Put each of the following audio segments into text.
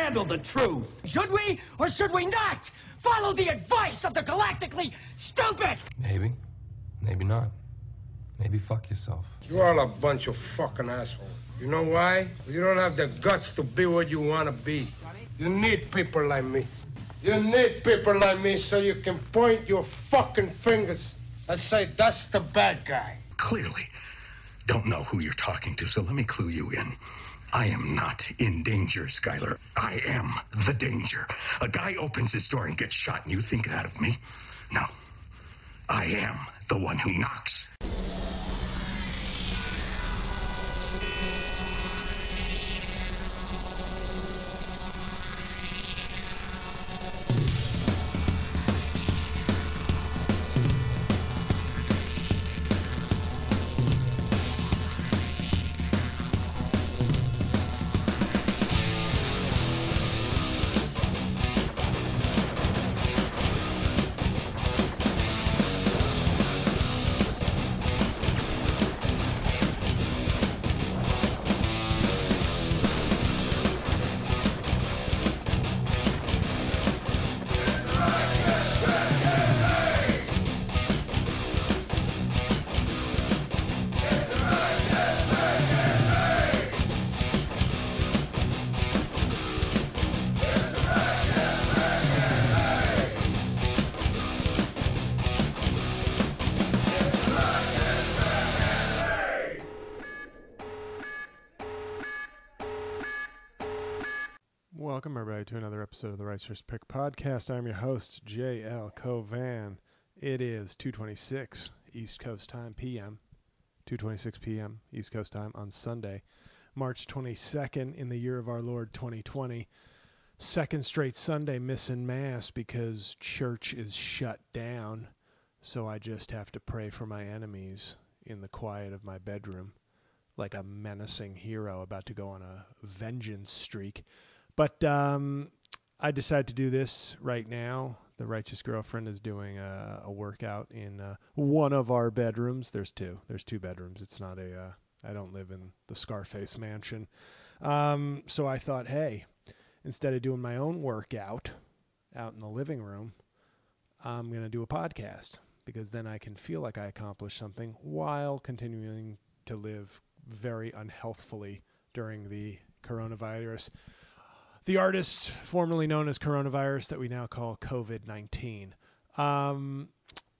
handle the truth. Should we or should we not follow the advice of the galactically stupid? Maybe. Maybe not. Maybe fuck yourself. You're all a bunch of fucking assholes. You know why? You don't have the guts to be what you want to be. You need people like me. You need people like me so you can point your fucking fingers and say, that's the bad guy. Clearly don't know who you're talking to, so let me clue you in. I am not in danger, Skyler. I am the danger. A guy opens his door and gets shot, and you think that of me? No. I am the one who knocks. Welcome, everybody, to another episode of the Righteous Pick Podcast. I'm your host, J.L. Covan. It is 2:26 East Coast time, p.m., 2:26 p.m. East Coast time on Sunday, March 22nd in the year of our Lord 2020. Second straight Sunday missing Mass because church is shut down, so I just have to pray for my enemies in the quiet of my bedroom like a menacing hero about to go on a vengeance streak. But I decided to do this right now. The Righteous Girlfriend is doing a workout in one of our bedrooms. There's two. There's two bedrooms. It's not a... I don't live in the Scarface mansion. So I thought, hey, instead of doing my own workout out in the living room, I'm going to do a podcast because then I can feel like I accomplished something while continuing to live very unhealthfully during the coronavirus. The artist formerly known as coronavirus that we now call COVID-19. I'm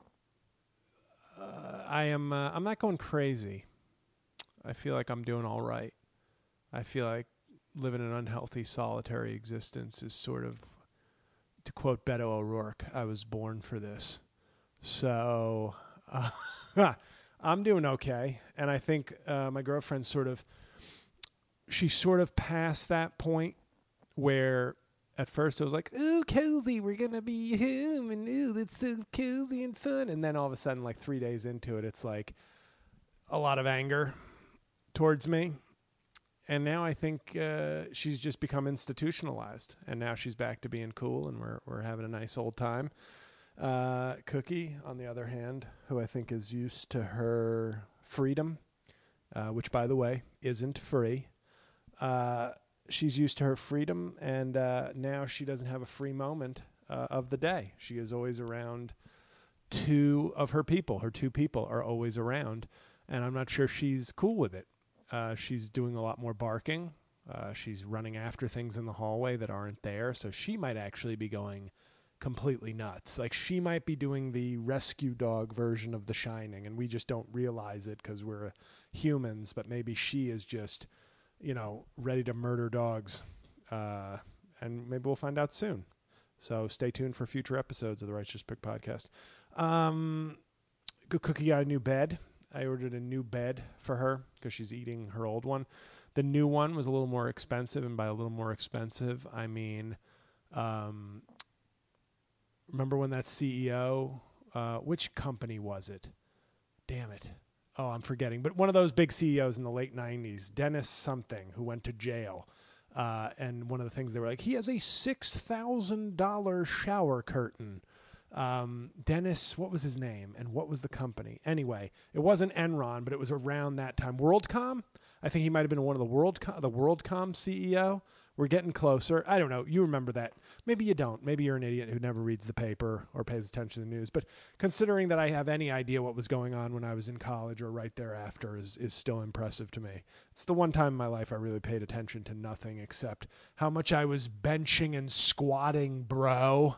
not going crazy. I feel like I'm doing all right. I feel like living an unhealthy, solitary existence is sort of, to quote Beto O'Rourke, I was born for this. So I'm doing okay. And I think my girlfriend she's sort of past that point where at first it was like, ooh, cozy, we're going to be home, and ooh, that's so cozy and fun. And then all of a sudden, like 3 days into it, it's like a lot of anger towards me. And now I think she's just become institutionalized. And now she's back to being cool, and we're having a nice old time. Cookie, on the other hand, who I think is used to her freedom, which, by the way, isn't free. She's used to her freedom, and now she doesn't have a free moment of the day. She is always around two of her people. Her two people are always around, and I'm not sure she's cool with it. She's doing a lot more barking. She's running after things in the hallway that aren't there, so she might actually be going completely nuts. Like, she might be doing the rescue dog version of The Shining, and we just don't realize it because we're humans, but maybe she is just... ready to murder dogs. And maybe we'll find out soon. So stay tuned for future episodes of the Righteous Pick Podcast. Cookie got a new bed. I ordered a new bed for her because she's eating her old one. The new one was a little more expensive, and by a little more expensive, I mean, remember when that CEO, which company was it? Damn it. Oh, I'm forgetting. But one of those big CEOs in the late 90s, Dennis something, who went to jail. And one of the things they were like, he has a $6,000 shower curtain. Dennis, what was his name? And what was the company? Anyway, it wasn't Enron, but it was around that time. WorldCom? I think he might have been one of the WorldCom CEO, We're getting closer. I don't know. You remember that. Maybe you don't. Maybe you're an idiot who never reads the paper or pays attention to the news. But considering that I have any idea what was going on when I was in college or right thereafter is still impressive to me. It's the one time in my life I really paid attention to nothing except how much I was benching and squatting, bro.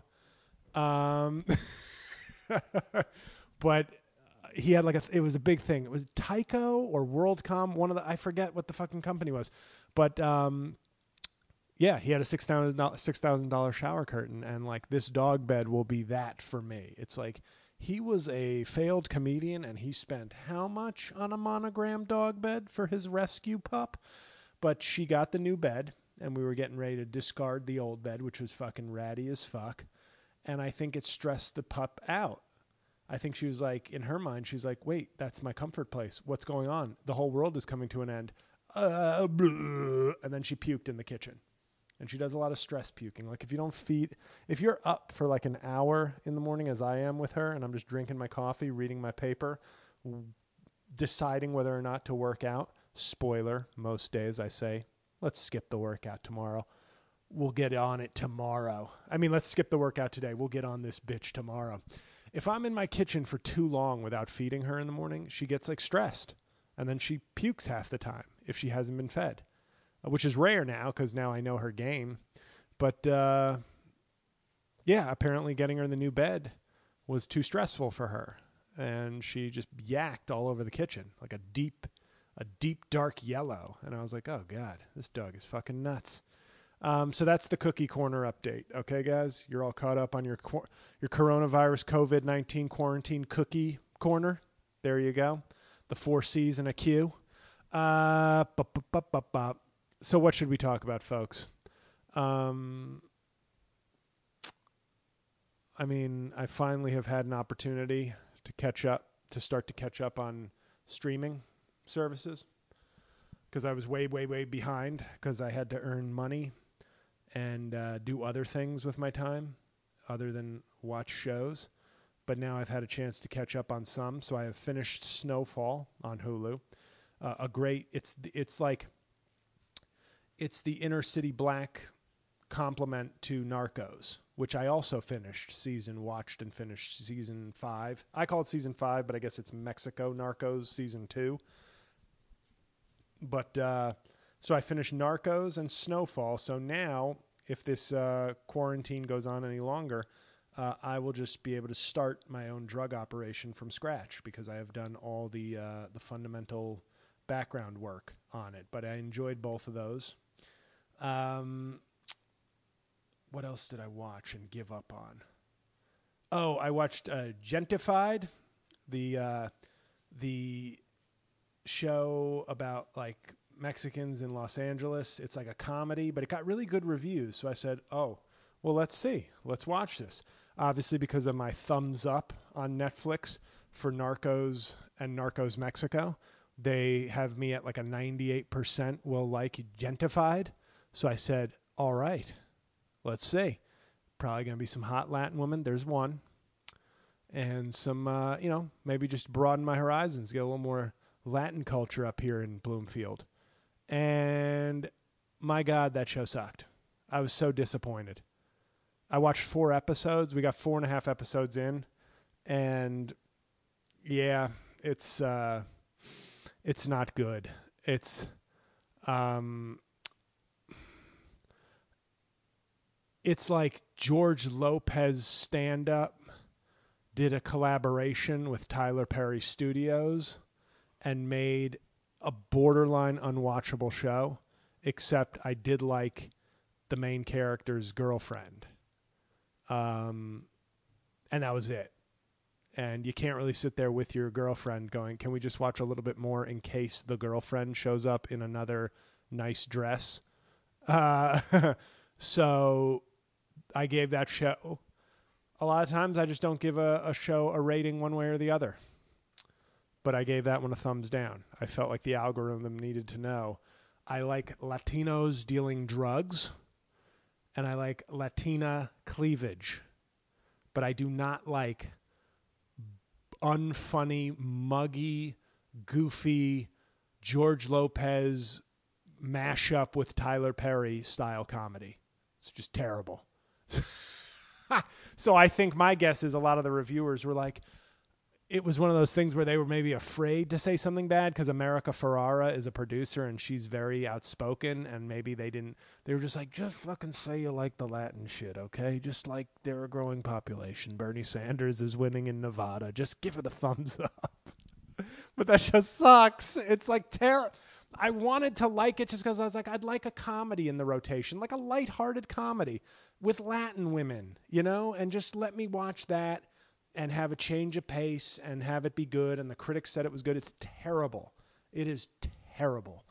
But he had it was a big thing. It was Tyco or WorldCom, I forget what the fucking company was. But yeah, he had a $6,000 shower curtain, and this dog bed will be that for me. It's he was a failed comedian, and he spent how much on a Monogram dog bed for his rescue pup? But she got the new bed, and we were getting ready to discard the old bed, which was fucking ratty as fuck. And I think it stressed the pup out. I think she was in her mind, she's wait, that's my comfort place. What's going on? The whole world is coming to an end. And then she puked in the kitchen. And she does a lot of stress puking. If you're up for an hour in the morning as I am with her, and I'm just drinking my coffee, reading my paper, deciding whether or not to work out, spoiler, most days I say, let's skip the workout tomorrow. We'll get on it tomorrow. Let's skip the workout today. We'll get on this bitch tomorrow. If I'm in my kitchen for too long without feeding her in the morning, she gets stressed. And then she pukes half the time if she hasn't been fed, which is rare now because now I know her game. But yeah, apparently getting her in the new bed was too stressful for her. And she just yacked all over the kitchen, a deep, dark yellow. And I was oh, God, this dog is fucking nuts. So that's the Cookie Corner update. Okay, guys? You're all caught up on your coronavirus COVID-19 quarantine Cookie Corner. There you go. The 4 C's and a Q. So what should we talk about, folks? I finally have had an opportunity to start to catch up on streaming services because I was way, way, way behind because I had to earn money and do other things with my time other than watch shows. But now I've had a chance to catch up on some. So I have finished Snowfall on Hulu. It's the inner city black complement to Narcos, which I also watched and finished season 5. I call it season 5, but I guess it's Mexico Narcos season 2. But so I finished Narcos and Snowfall. So now, if this quarantine goes on any longer, I will just be able to start my own drug operation from scratch because I have done all the fundamental background work on it. But I enjoyed both of those. What else did I watch and give up on? Oh, I watched Gentified, the show about Mexicans in Los Angeles. It's a comedy, but it got really good reviews. So I said, oh, well, let's see. Let's watch this. Obviously, because of my thumbs up on Netflix for Narcos and Narcos Mexico, they have me at a 98% will like Gentified. So I said, all right, let's see. Probably going to be some hot Latin women. There's one. And some, maybe just broaden my horizons, get a little more Latin culture up here in Bloomfield. And my God, that show sucked. I was so disappointed. I watched 4 episodes. We got 4.5 episodes in. And yeah, it's not good. It's like George Lopez stand-up did a collaboration with Tyler Perry Studios and made a borderline unwatchable show, except I did like the main character's girlfriend. And that was it. And you can't really sit there with your girlfriend going, can we just watch a little bit more in case the girlfriend shows up in another nice dress? So I gave that show. A lot of times I just don't give a show a rating one way or the other. But I gave that one a thumbs down. I felt like the algorithm needed to know. I like Latinos dealing drugs, and I like Latina cleavage. But I do not like unfunny, muggy, goofy, George Lopez mash up with Tyler Perry style comedy. It's just terrible. So I think my guess is a lot of the reviewers were like, it was one of those things where they were maybe afraid to say something bad because America Ferrara is a producer and she's very outspoken, and maybe they were just like, just fucking say you like the Latin shit, okay? Just like they're a growing population. Bernie Sanders is winning in Nevada. Just give it a thumbs up. But that just sucks. It's like terrible. I wanted to like it just because I was like, I'd like a comedy in the rotation, like a lighthearted comedy with Latin women, and just let me watch that and have a change of pace and have it be good. And the critics said it was good. It's terrible. It is terrible.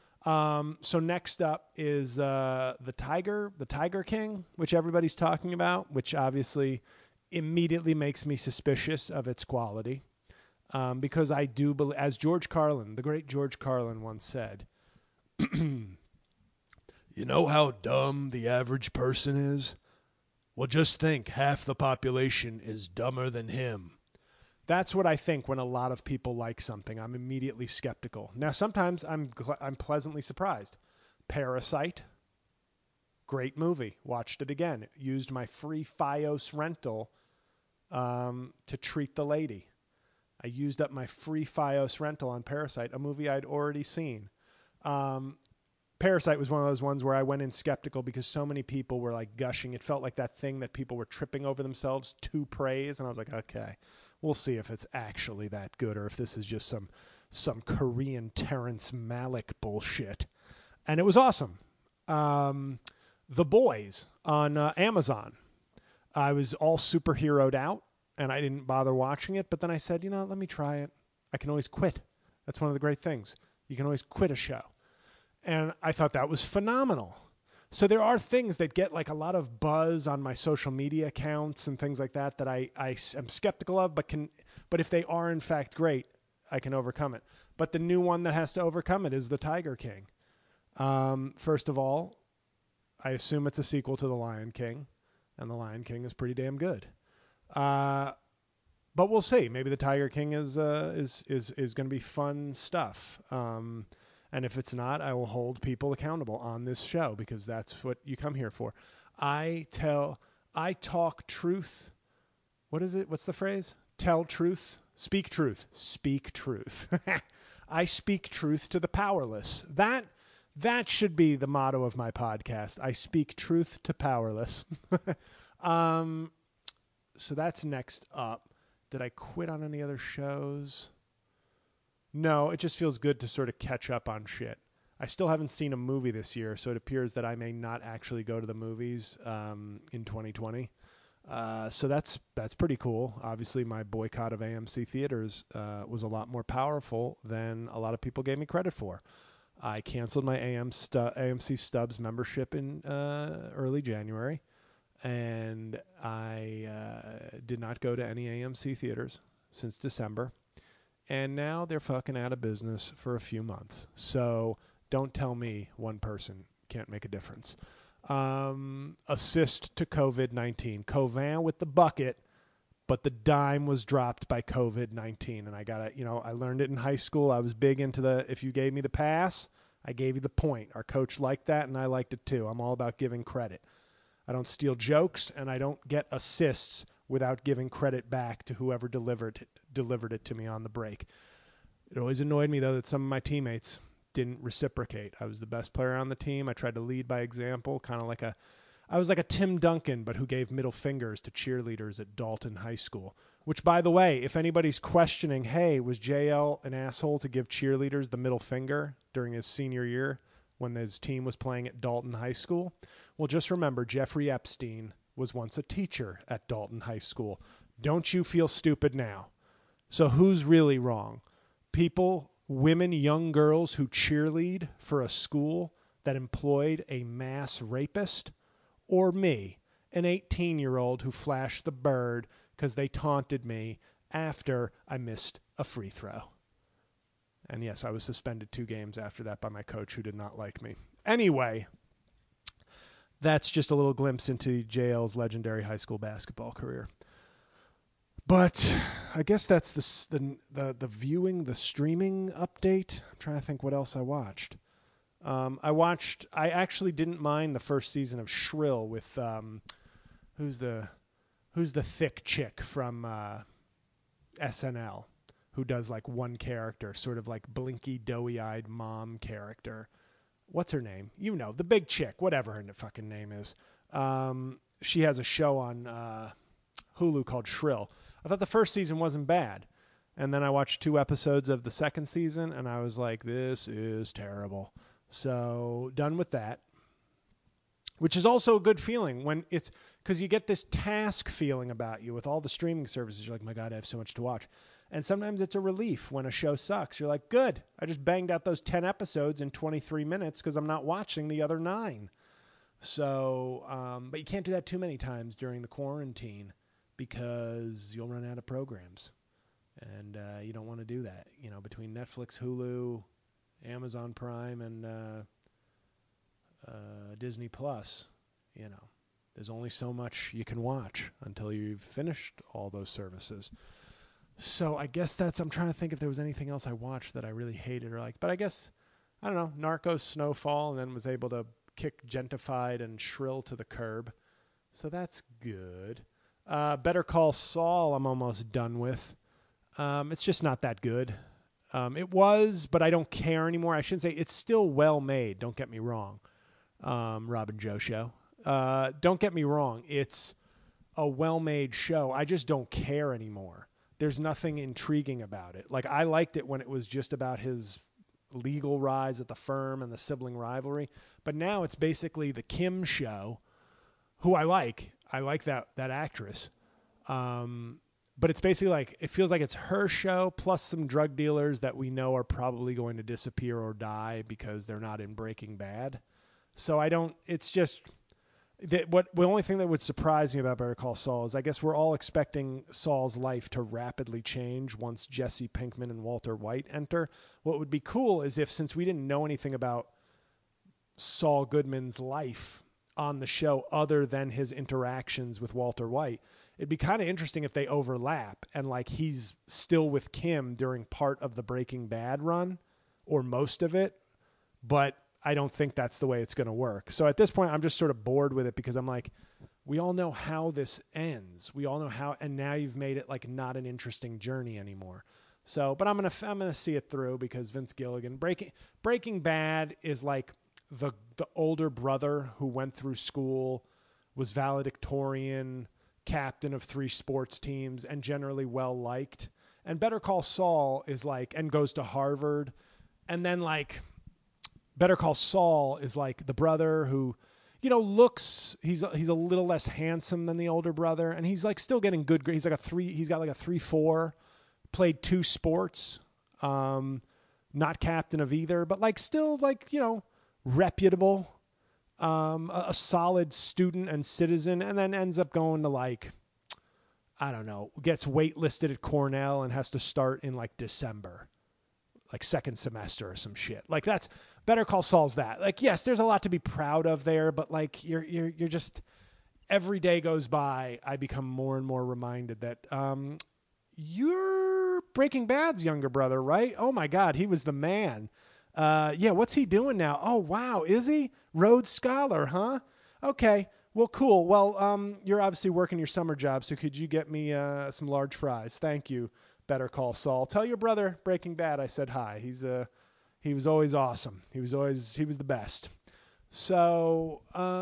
So next up is the Tiger King, which everybody's talking about, which obviously immediately makes me suspicious of its quality. Because I do believe, as George Carlin, the great George Carlin once said, you know how dumb the average person is? Well, just think, half the population is dumber than him. That's what I think when a lot of people like something. I'm immediately skeptical. Now, sometimes I'm pleasantly surprised. Parasite, great movie. Watched it again. Used my free Fios rental to treat the lady. I used up my free Fios rental on Parasite, a movie I'd already seen. Parasite was one of those ones where I went in skeptical because so many people were like gushing. It felt like that thing that people were tripping over themselves to praise. And I was like, okay, we'll see if it's actually that good or if this is just some Korean Terrence Malick bullshit. And it was awesome. The Boys on Amazon. I was all superheroed out and I didn't bother watching it. But then I said, let me try it. I can always quit. That's one of the great things. You can always quit a show. And I thought that was phenomenal. So there are things that get like a lot of buzz on my social media accounts and things like that I am skeptical of, but if they are in fact great, I can overcome it. But the new one that has to overcome it is The Tiger King. First of all, I assume it's a sequel to The Lion King, and The Lion King is pretty damn good. But we'll see. Maybe The Tiger King is going to be fun stuff. And if it's not, I will hold people accountable on this show because that's what you come here for. I talk truth. What is it? What's the phrase? Tell truth. Speak truth. Speak truth. I speak truth to the powerless. That should be the motto of my podcast. I speak truth to powerless. So that's next up. Did I quit on any other shows? No, it just feels good to sort of catch up on shit. I still haven't seen a movie this year, so it appears that I may not actually go to the movies in 2020. So that's pretty cool. Obviously, my boycott of AMC theaters was a lot more powerful than a lot of people gave me credit for. I canceled my AMC Stubs membership in early January, and I did not go to any AMC theaters since December. And now they're fucking out of business for a few months. So don't tell me one person can't make a difference. Assist to COVID-19. Covan with the bucket, but the dime was dropped by COVID-19. And I got to, I learned it in high school. I was big into if you gave me the pass, I gave you the point. Our coach liked that, and I liked it too. I'm all about giving credit. I don't steal jokes, and I don't get assists without giving credit back to whoever delivered it to me on the break. It always annoyed me, though, that some of my teammates didn't reciprocate. I was the best player on the team. I tried to lead by example, kind of I was like a Tim Duncan, but who gave middle fingers to cheerleaders at Dalton High School. Which, by the way, if anybody's questioning, hey, was JL an asshole to give cheerleaders the middle finger during his senior year when his team was playing at Dalton High School? Well, just remember, Jeffrey Epstein was once a teacher at Dalton High School. Don't you feel stupid now? So who's really wrong? People, women, young girls who cheerlead for a school that employed a mass rapist? Or me, an 18-year-old who flashed the bird because they taunted me after I missed a free throw? And yes, I was suspended 2 games after that by my coach who did not like me. Anyway, that's just a little glimpse into JL's legendary high school basketball career. But I guess that's the viewing, the streaming update. I'm trying to think what else I watched. I actually didn't mind the first season of Shrill with who's the thick chick from SNL who does like one character, sort of like blinky, doughy-eyed mom character. What's her name? You know, the big chick, whatever her fucking name is. She has a show on Hulu called Shrill. I thought the first season wasn't bad. And then I watched 2 episodes of the second season, and I was like, this is terrible. So done with that, which is also a good feeling when it's because you get this task feeling about you with all the streaming services. You're like, my God, I have so much to watch. And sometimes it's a relief when a show sucks. You're like, good. I just banged out those 10 episodes in 23 minutes because I'm not watching the other 9. So, but you can't do that too many times during the quarantine because you'll run out of programs. And you don't want to do that. You know, between Netflix, Hulu, Amazon Prime, and Disney Plus, you know, there's only so much you can watch until you've finished all those services. So I guess I'm trying to think if there was anything else I watched that I really hated or liked. But I guess, I don't know, Narcos, Snowfall, and then was able to kick Gentified and Shrill to the curb. So that's good. Better Call Saul I'm almost done with. It's just not that good. It was, but I don't care anymore. I shouldn't say it's still well made. Don't get me wrong. Rob and Joe show. Don't get me wrong. It's a well-made show. I just don't care anymore. There's nothing intriguing about it. Like, I liked it when it was just about his legal rise at the firm and the sibling rivalry. But now it's basically the Kim show, who I like. I like that actress. But it's basically like, it feels like it's her show plus some drug dealers that we know are probably going to disappear or die because they're not in Breaking Bad. So it's just, the only thing that would surprise me about Better Call Saul is I guess we're all expecting Saul's life to rapidly change once Jesse Pinkman and Walter White enter. What would be cool is if, since we didn't know anything about Saul Goodman's life on the show other than his interactions with Walter White, it'd be kind of interesting if they overlap and like he's still with Kim during part of the Breaking Bad run or most of it, but I don't think that's the way it's going to work. So at this point, I'm just sort of bored with it because I'm like, we all know how this ends. We all know how, and now you've made it like not an interesting journey anymore. So, but I'm gonna see it through because Vince Gilligan. Breaking Bad is like the older brother who went through school, was valedictorian, captain of 3 sports teams, and generally well liked. And Better Call Saul is like, and goes to Harvard, and then like Better Call Saul is like the brother who, you know, looks, he's a little less handsome than the older brother, and he's like still getting good grades. He's got like a 3.4, played 2 sports, not captain of either, but like still like, you know, reputable, a solid student and citizen, and then ends up going to like, I don't know, gets waitlisted at Cornell and has to start in like December, like second semester or some shit. Like that's Better Call Saul's that. Like, yes, there's a lot to be proud of there, but like you're just, every day goes by, I become more and more reminded that you're Breaking Bad's younger brother, right? Oh my God, he was the man. Yeah, what's he doing now? Oh wow, is he? Rhodes Scholar, huh? Okay, well, cool. Well, you're obviously working your summer job, so could you get me some large fries? Thank you, Better Call Saul. Tell your brother Breaking Bad I said hi. He was always awesome. He was the best. So,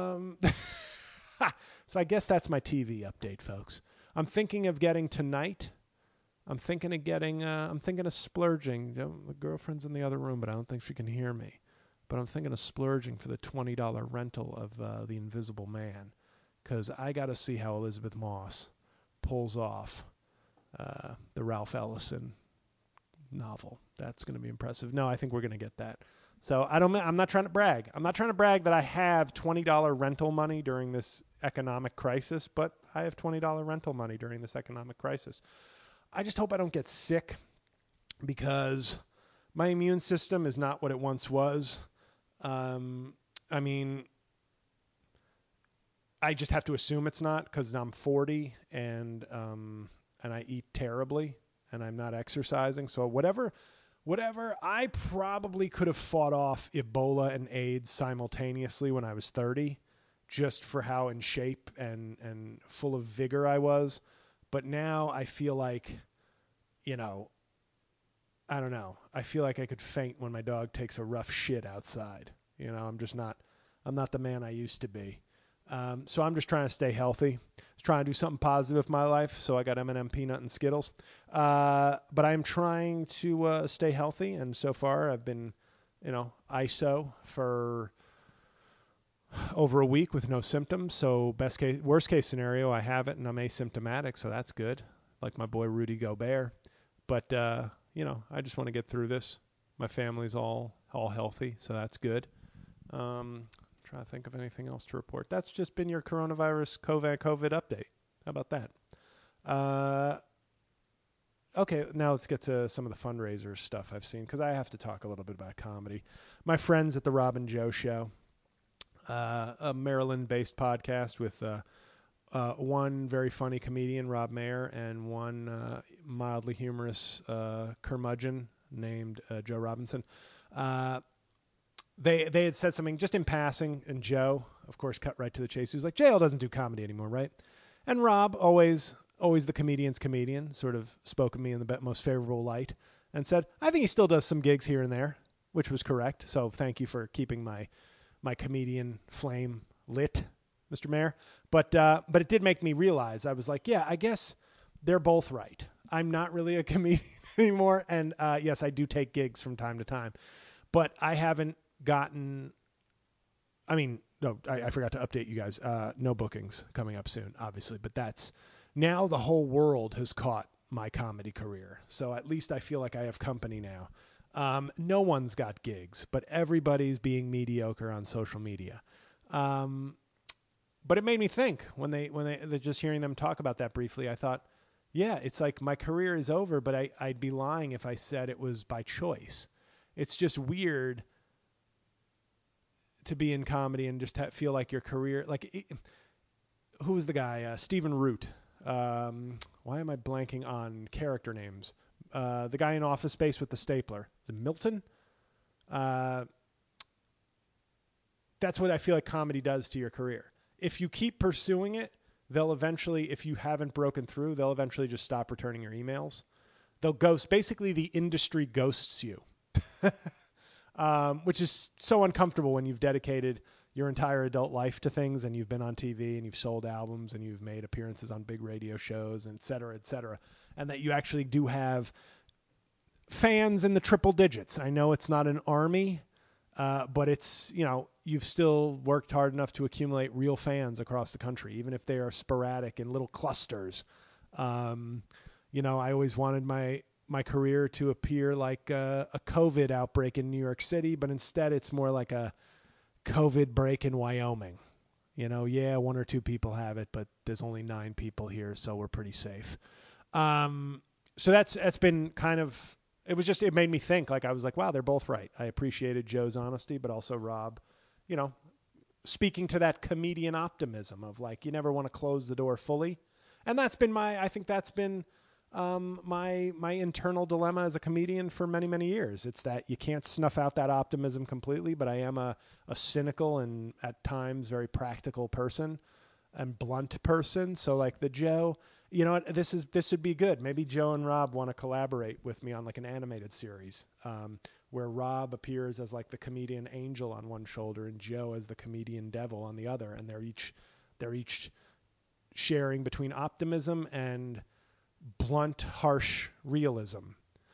so I guess that's my TV update, folks. I'm thinking of getting tonight. I'm thinking of splurging. The girlfriend's in the other room, but I don't think she can hear me. But I'm thinking of splurging for the $20 rental of The Invisible Man, because I got to see how Elizabeth Moss pulls off the Ralph Ellison novel. That's going to be impressive. No, I think we're going to get that. So I'm not trying to brag. I'm not trying to brag that I have $20 rental money during this economic crisis, but I have $20 rental money during this economic crisis. I just hope I don't get sick because my immune system is not what it once was. I mean, I just have to assume it's not because I'm 40 and I eat terribly and I'm not exercising. So whatever whatever. I probably could have fought off Ebola and AIDS simultaneously when I was 30, just for how in shape and full of vigor I was. But now I feel like, you know, I don't know. I feel like I could faint when my dog takes a rough shit outside. You know, I'm not the man I used to be. So I'm just trying to stay healthy. Trying to do something positive with my life. So I got M&M peanut and Skittles. But I'm trying to stay healthy. And so far I've been, you know, ISO for over a week with no symptoms. So worst case scenario, I have it and I'm asymptomatic. So that's good. Like my boy Rudy Gobert. But, you know, I just want to get through this. My family's all healthy. So that's good. Trying to think of anything else to report. That's just been your coronavirus COVID update. How about that? Okay, now let's get to some of the fundraiser stuff I've seen, because I have to talk a little bit about comedy. My friends at the Rob and Joe Show, a Maryland-based podcast with one very funny comedian, Rob Mayer, and one mildly humorous curmudgeon named Joe Robinson. They had said something just in passing, and Joe, of course, cut right to the chase. He was like, JL doesn't do comedy anymore, right? And Rob, always the comedian's comedian, sort of spoke of me in the most favorable light and said, I think he still does some gigs here and there, which was correct. So thank you for keeping my comedian flame lit, Mr. Mayor. But it did make me realize, I was like, yeah, I guess they're both right. I'm not really a comedian anymore. And yes, I do take gigs from time to time, but I haven't gotten, I forgot to update you guys. No bookings coming up soon, obviously, but that's now the whole world has caught my comedy career. So at least I feel like I have company now. No one's got gigs, but everybody's being mediocre on social media. But it made me think when they just hearing them talk about that briefly, I thought, yeah, it's like my career is over, but I'd be lying if I said it was by choice. It's just weird to be in comedy and just feel like your career, who was the guy? Stephen Root. Why am I blanking on character names? The guy in Office Space with the stapler. Is it Milton? That's what I feel like comedy does to your career. If you keep pursuing it, they'll eventually, if you haven't broken through, they'll eventually just stop returning your emails. They'll ghost. Basically, the industry ghosts you. Which is so uncomfortable when you've dedicated your entire adult life to things and you've been on TV and you've sold albums and you've made appearances on big radio shows, and et cetera, and that you actually do have fans in the triple digits. I know it's not an army, but it's, you know, you've still worked hard enough to accumulate real fans across the country, even if they are sporadic in little clusters. You know, I always wanted my career to appear like a COVID outbreak in New York City, but instead it's more like a COVID break in Wyoming. You know, yeah, 1 or 2 people have it, but there's only 9 people here, so we're pretty safe. So that's been kind of, it made me think, like, I was like, wow, they're both right. I appreciated Joe's honesty, but also Rob, you know, speaking to that comedian optimism of like, you never want to close the door fully. And that's been my internal dilemma as a comedian for many, many years. It's that you can't snuff out that optimism completely, but I am a cynical and at times very practical person and blunt person. So like the Joe, you know what, this would be good. Maybe Joe and Rob want to collaborate with me on like an animated series, where Rob appears as like the comedian angel on one shoulder and Joe as the comedian devil on the other. And they're each sharing between optimism and blunt, harsh realism.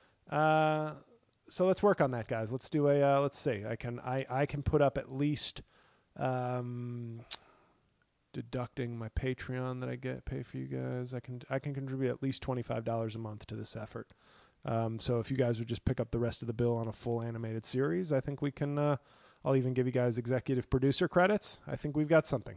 So let's work on that, guys. Let's do let's see. I can put up at least, deducting my Patreon that I pay for you guys. I can contribute at least $25 a month to this effort. So if you guys would just pick up the rest of the bill on a full animated series, I think we can, I'll even give you guys executive producer credits. I think we've got something.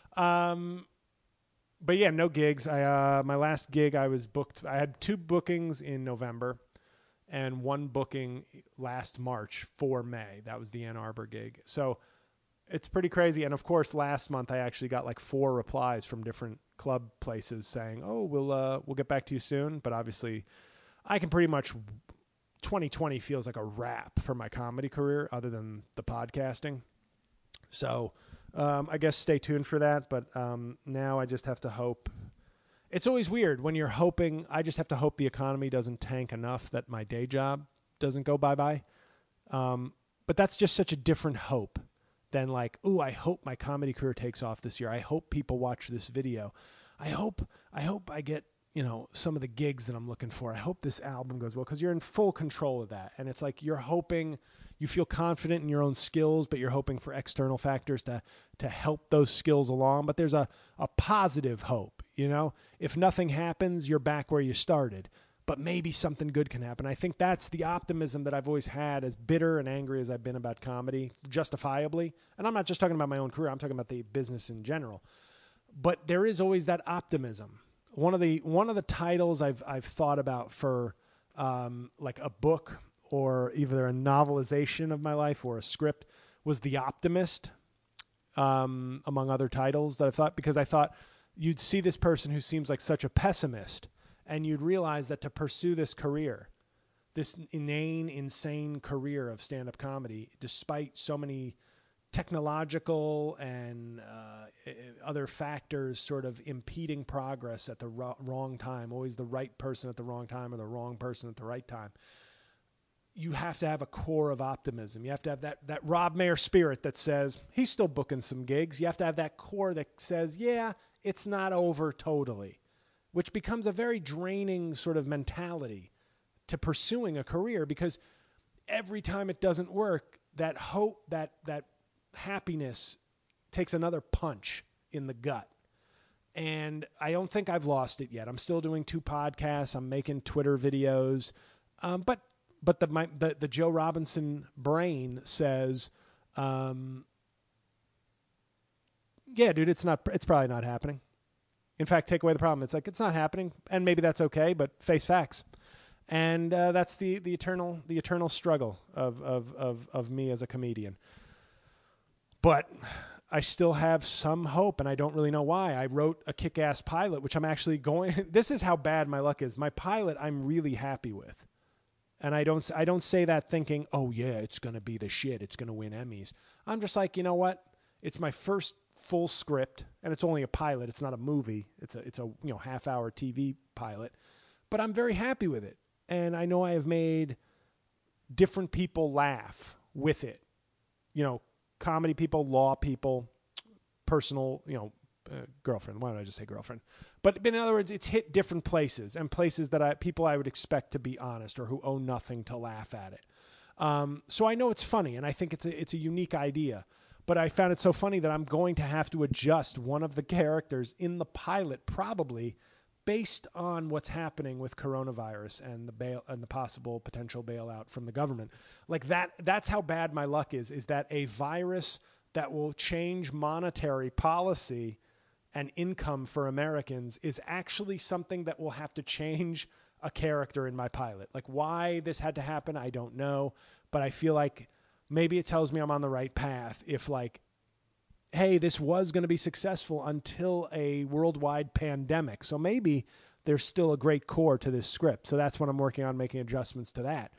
But yeah, no gigs. My last gig I was booked. I had 2 bookings in November and 1 booking last March for May. That was the Ann Arbor gig. So it's pretty crazy. And of course, last month I actually got like 4 replies from different club places saying, "Oh, we'll get back to you soon." But obviously, I can pretty much 2020 feels like a wrap for my comedy career other than the podcasting. So I guess stay tuned for that. But now I just have to hope. It's always weird when you're hoping. I just have to hope the economy doesn't tank enough that my day job doesn't go bye-bye. But that's just such a different hope than like, ooh, I hope my comedy career takes off this year. I hope people watch this video. I hope I get, some of the gigs that I'm looking for. I hope this album goes well, because you're in full control of that. And it's like you're hoping, you feel confident in your own skills, but you're hoping for external factors to help those skills along. But there's a positive hope, If nothing happens, you're back where you started. But maybe something good can happen. I think that's the optimism that I've always had, as bitter and angry as I've been about comedy, justifiably. And I'm not just talking about my own career. I'm talking about the business in general. But there is always that optimism. One of the titles I've thought about for like a book or either a novelization of my life or a script was The Optimist, among other titles that I thought, because I thought you'd see this person who seems like such a pessimist, and you'd realize that to pursue this career, this inane, insane career of stand-up comedy, despite so many technological and other factors sort of impeding progress at the wrong time, always the right person at the wrong time or the wrong person at the right time, you have to have a core of optimism. You have to have that Rob Mayer spirit that says, he's still booking some gigs. You have to have that core that says, yeah, it's not over totally, which becomes a very draining sort of mentality to pursuing a career, because every time it doesn't work, that hope, that happiness takes another punch in the gut. And I don't think I've lost it yet. I'm still doing 2 podcasts. I'm making Twitter videos. But the Joe Robinson brain says, yeah, dude, it's probably not happening. In fact, take away the problem. It's like, it's not happening, and maybe that's okay, but face facts. And that's the eternal struggle of me as a comedian. But I still have some hope, and I don't really know why. I wrote a kick-ass pilot, which I'm actually going. This is how bad my luck is. My pilot, I'm really happy with, and I don't say that thinking, oh yeah, it's gonna be the shit. It's gonna win Emmys. I'm just like, you know what? It's my first full script, and it's only a pilot. It's not a movie. It's a half-hour TV pilot, but I'm very happy with it, and I know I have made different people laugh with it. Comedy people, law people, personal, girlfriend. Why don't I just say girlfriend? But in other words, it's hit different places, and places that people I would expect to be honest or who owe nothing to laugh at it. So I know it's funny, and I think it's a unique idea. But I found it so funny that I'm going to have to adjust one of the characters in the pilot, probably based on what's happening with coronavirus and the possible potential bailout from the government. Like that's how bad my luck is that a virus that will change monetary policy and income for Americans is actually something that will have to change a character in my pilot. Like, why this had to happen, I don't know, but I feel like maybe it tells me I'm on the right path if, like, hey, this was going to be successful until a worldwide pandemic. So maybe there's still a great core to this script. So that's what I'm working on, making adjustments to that.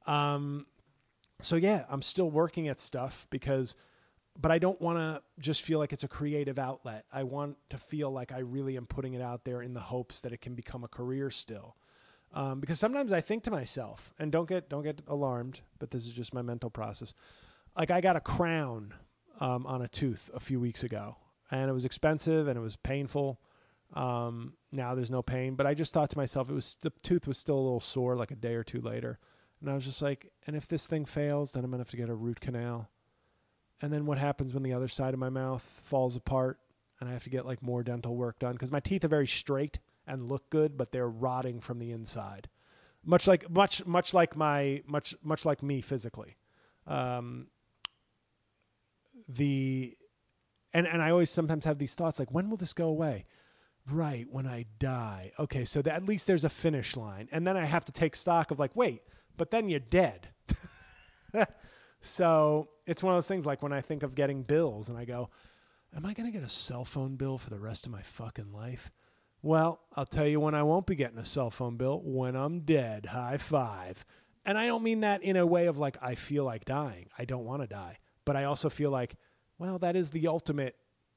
So yeah, I'm still working at stuff but I don't want to just feel like it's a creative outlet. I want to feel like I really am putting it out there in the hopes that it can become a career still. Because sometimes I think to myself, and don't get alarmed, but this is just my mental process. Like, I got a crown on a tooth a few weeks ago, and it was expensive and it was painful. Now there's no pain, but I just thought to myself, the tooth was still a little sore like a day or 2 later. And I was just like, and if this thing fails, then I'm going to have to get a root canal. And then what happens when the other side of my mouth falls apart and I have to get like more dental work done? Because my teeth are very straight and look good, but they're rotting from the inside. Much like me physically. And I always sometimes have these thoughts like, when will this go away? Right, when I die. Okay, so at least there's a finish line. And then I have to take stock of like, wait, but then you're dead. So it's one of those things like when I think of getting bills and I go, am I going to get a cell phone bill for the rest of my fucking life? Well, I'll tell you when I won't be getting a cell phone bill, when I'm dead. High five. And I don't mean that in a way of like, I feel like dying. I don't want to die. But I also feel like, well, that is the ultimate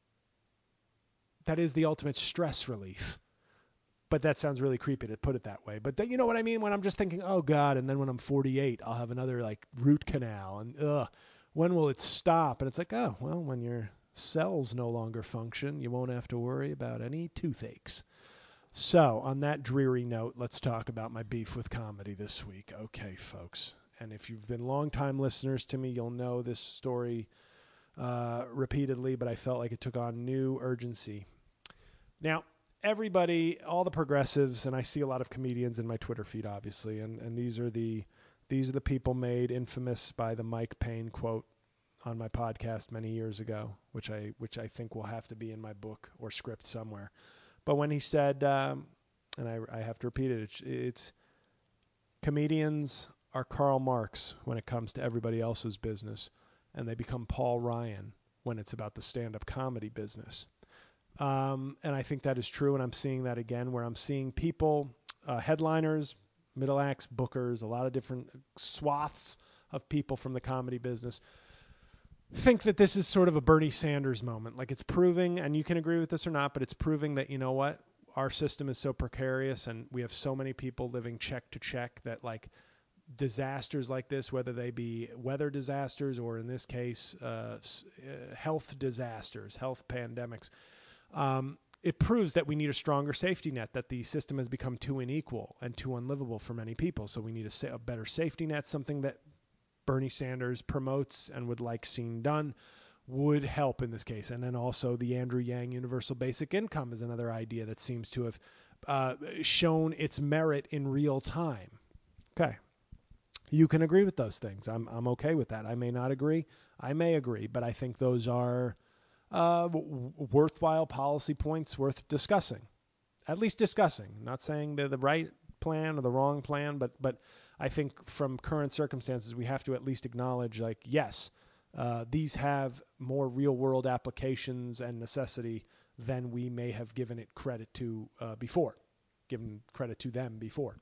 stress relief. But that sounds really creepy to put it that way. But you know what I mean? When I'm just thinking, oh God, and then when I'm 48, I'll have another like root canal, and when will it stop? And it's like, oh, well, when your cells no longer function, you won't have to worry about any toothaches. So on that dreary note, let's talk about my beef with comedy this week. Okay, folks. And if you've been longtime listeners to me, you'll know this story repeatedly, but I felt like it took on new urgency. Now, everybody, all the progressives, and I see a lot of comedians in my Twitter feed, obviously, and these are the people made infamous by the Mike Payne quote on my podcast many years ago, which I think will have to be in my book or script somewhere. But when he said, and I have to repeat it, it's comedians are Karl Marx when it comes to everybody else's business, and they become Paul Ryan when it's about the stand-up comedy business. And I think that is true, and I'm seeing that again, where I'm seeing people, headliners, middle acts, bookers, a lot of different swaths of people from the comedy business think that this is sort of a Bernie Sanders moment. Like, it's proving, and you can agree with this or not, but it's proving that, you know what, our system is so precarious and we have so many people living check to check that, like, disasters like this, whether they be weather disasters or in this case, health disasters, health pandemics, it proves that we need a stronger safety net, that the system has become too unequal and too unlivable for many people. So we need a better safety net, something that Bernie Sanders promotes and would like seen done, would help in this case. And then also the Andrew Yang universal basic income is another idea that seems to have shown its merit in real time. Okay. You can agree with those things. I'm okay with that. I may not agree. I may agree, but I think those are worthwhile policy points worth discussing, at least discussing. Not saying they're the right plan or the wrong plan, but I think from current circumstances, we have to at least acknowledge, like, yes, these have more real world applications and necessity than we may have given it credit to before, given credit to them before.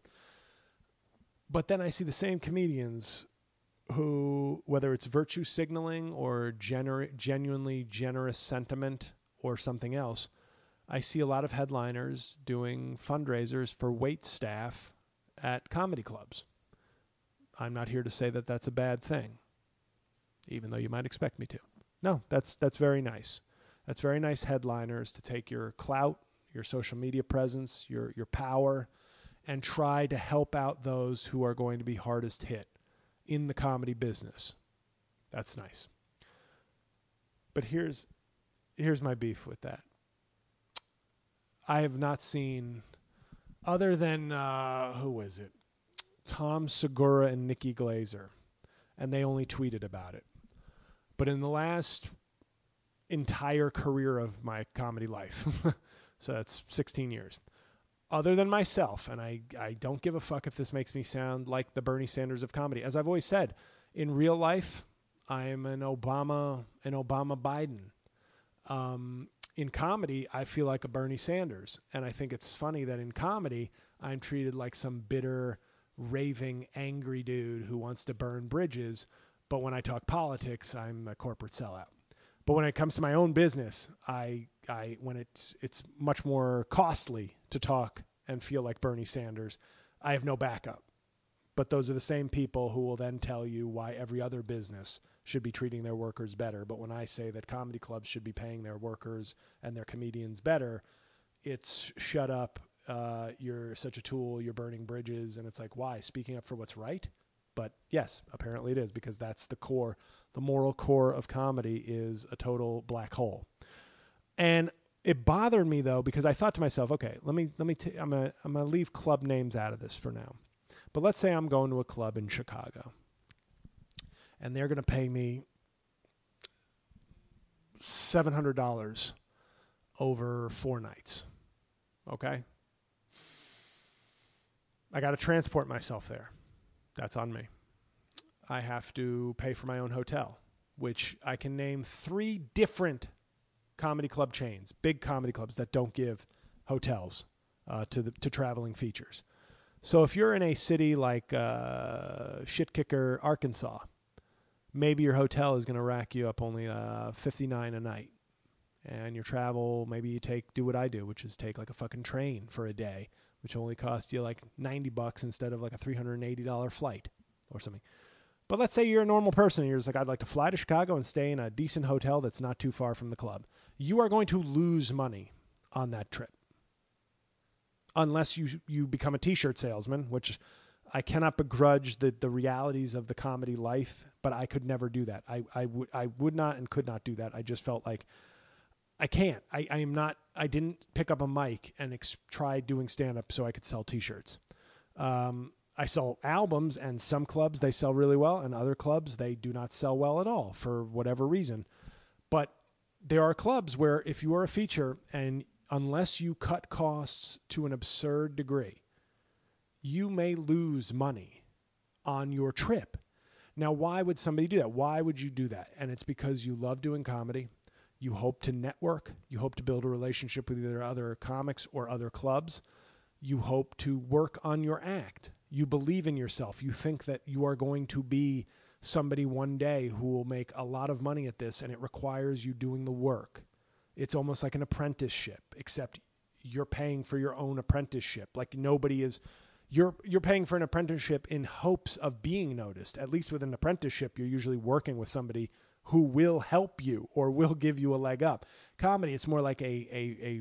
But then I see the same comedians who, whether it's virtue signaling or genuinely generous sentiment or something else, I see a lot of headliners doing fundraisers for wait staff at comedy clubs. I'm not here to say that that's a bad thing, even though you might expect me to. No, that's very nice. That's very nice headliners to take your clout, your social media presence, your power, and try to help out those who are going to be hardest hit in the comedy business. That's nice. But here's my beef with that. I have not seen, other than, who is it? Tom Segura and Nikki Glaser. And they only tweeted about it. But in the last entire career of my comedy life, so that's 16 years, other than myself, and I don't give a fuck if this makes me sound like the Bernie Sanders of comedy. As I've always said, in real life, I am an Obama Biden. In comedy, I feel like a Bernie Sanders. And I think it's funny that in comedy, I'm treated like some bitter, raving, angry dude who wants to burn bridges. But when I talk politics, I'm a corporate sellout. But when it comes to my own business, when it's much more costly to talk and feel like Bernie Sanders, I have no backup. But those are the same people who will then tell you why every other business should be treating their workers better. But when I say that comedy clubs should be paying their workers and their comedians better, it's shut up. You're such a tool. You're burning bridges. And it's like, why? Speaking up for what's right? But yes, apparently it is, because that's the core. The moral core of comedy is a total black hole. And it bothered me though, because I thought to myself, okay, I'm gonna leave club names out of this for now. But let's say I'm going to a club in Chicago and they're going to pay me $700 over 4 nights. Okay? I got to transport myself there. That's on me. I have to pay for my own hotel, which I can name 3 different comedy club chains, big comedy clubs that don't give hotels to traveling features. So if you're in a city like shit kicker Arkansas, maybe your hotel is going to rack you up only $59 a night. And your travel, maybe you do what I do, which is take like a fucking train for a day, which only cost you like $90 instead of like a $380 flight or something. But let's say you're a normal person and you're just like, I'd like to fly to Chicago and stay in a decent hotel that's not too far from the club. You are going to lose money on that trip. Unless you become a t-shirt salesman, which I cannot begrudge the realities of the comedy life, but I could never do that. I would not and could not do that. I just felt like I can't. I didn't pick up a mic and try doing stand-up so I could sell t-shirts. I sell albums, and some clubs, they sell really well, and other clubs, they do not sell well at all for whatever reason. But there are clubs where if you are a feature, and unless you cut costs to an absurd degree, you may lose money on your trip. Now, why would somebody do that? Why would you do that? And it's because you love doing comedy. You hope to network. You hope to build a relationship with either other comics or other clubs. You hope to work on your act. You believe in yourself. You think that you are going to be somebody one day who will make a lot of money at this, and it requires you doing the work. It's almost like an apprenticeship, except you're paying for your own apprenticeship. Like nobody is, you're paying for an apprenticeship in hopes of being noticed. At least with an apprenticeship, you're usually working with somebody who will help you or will give you a leg up. Comedy, it's more like a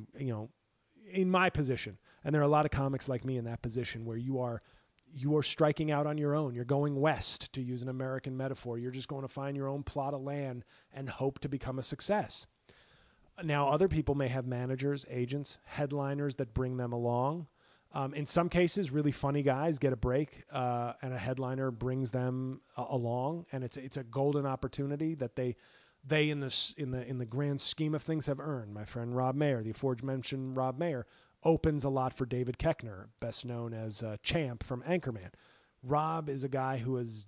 in my position, and there are a lot of comics like me in that position where you are striking out on your own. You're going west, to use an American metaphor. You're just going to find your own plot of land and hope to become a success. Now, other people may have managers, agents, headliners that bring them along. In some cases, really funny guys get a break, and a headliner brings them along, and it's a golden opportunity that they in the grand scheme of things have earned. My friend Rob Mayer, the aforementioned Rob Mayer, opens a lot for David Koechner, best known as Champ from Anchorman. Rob is a guy who has,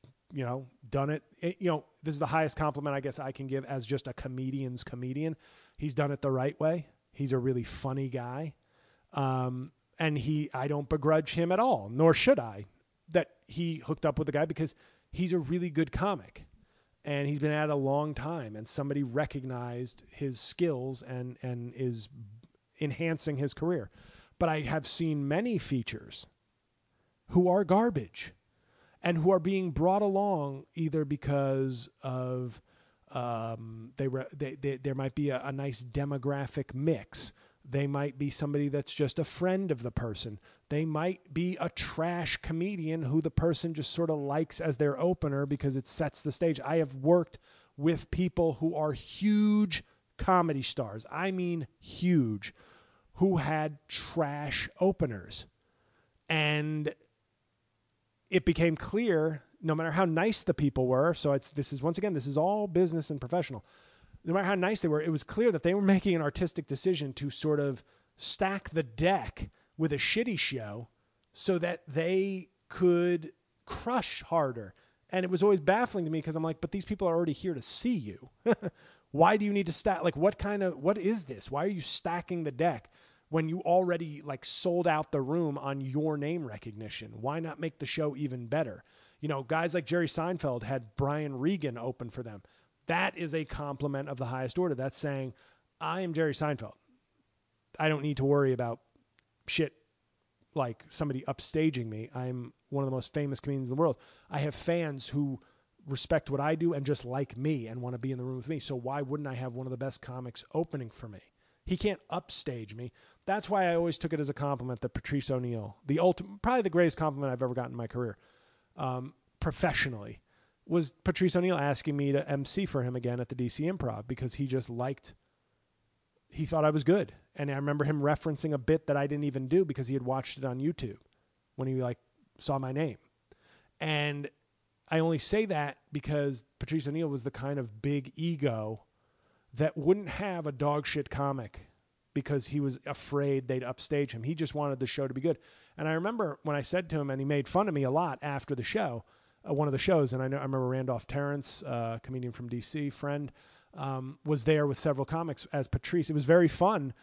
done it. This is the highest compliment I guess I can give as just a comedian's comedian. He's done it the right way. He's a really funny guy. And I don't begrudge him at all, nor should I, that he hooked up with the guy because he's a really good comic. And he's been at it a long time, and somebody recognized his skills and is enhancing his career. But I have seen many features who are garbage and who are being brought along either because of there might be a nice demographic mix. They might be somebody that's just a friend of the person. They might be a trash comedian who the person just sort of likes as their opener because it sets the stage. I have worked with people who are huge comedy stars. I mean huge, who had trash openers. And it became clear, no matter how nice the people were, so this is all business and professional. No matter how nice they were, it was clear that they were making an artistic decision to sort of stack the deck with a shitty show so that they could crush harder. And it was always baffling to me because I'm like, but these people are already here to see you. Why do you need to stack? Like, what is this? Why are you stacking the deck when you already sold out the room on your name recognition? Why not make the show even better? Guys like Jerry Seinfeld had Brian Regan open for them. That is a compliment of the highest order. That's saying, I am Jerry Seinfeld. I don't need to worry about shit like somebody upstaging me. I'm one of the most famous comedians in the world. I have fans who respect what I do and just like me and want to be in the room with me. So why wouldn't I have one of the best comics opening for me? He can't upstage me. That's why I always took it as a compliment that Patrice O'Neal, probably the greatest compliment I've ever gotten in my career, professionally, was Patrice O'Neal asking me to MC for him again at the DC Improv because he thought I was good. And I remember him referencing a bit that I didn't even do because he had watched it on YouTube when he saw my name. And I only say that because Patrice O'Neal was the kind of big ego that wouldn't have a dog shit comic because he was afraid they'd upstage him. He just wanted the show to be good. And I remember when I said to him, and he made fun of me a lot after the show, one of the shows, and I remember Randolph Terrence, comedian from DC, friend, was there with several comics as Patrice. It was very fun.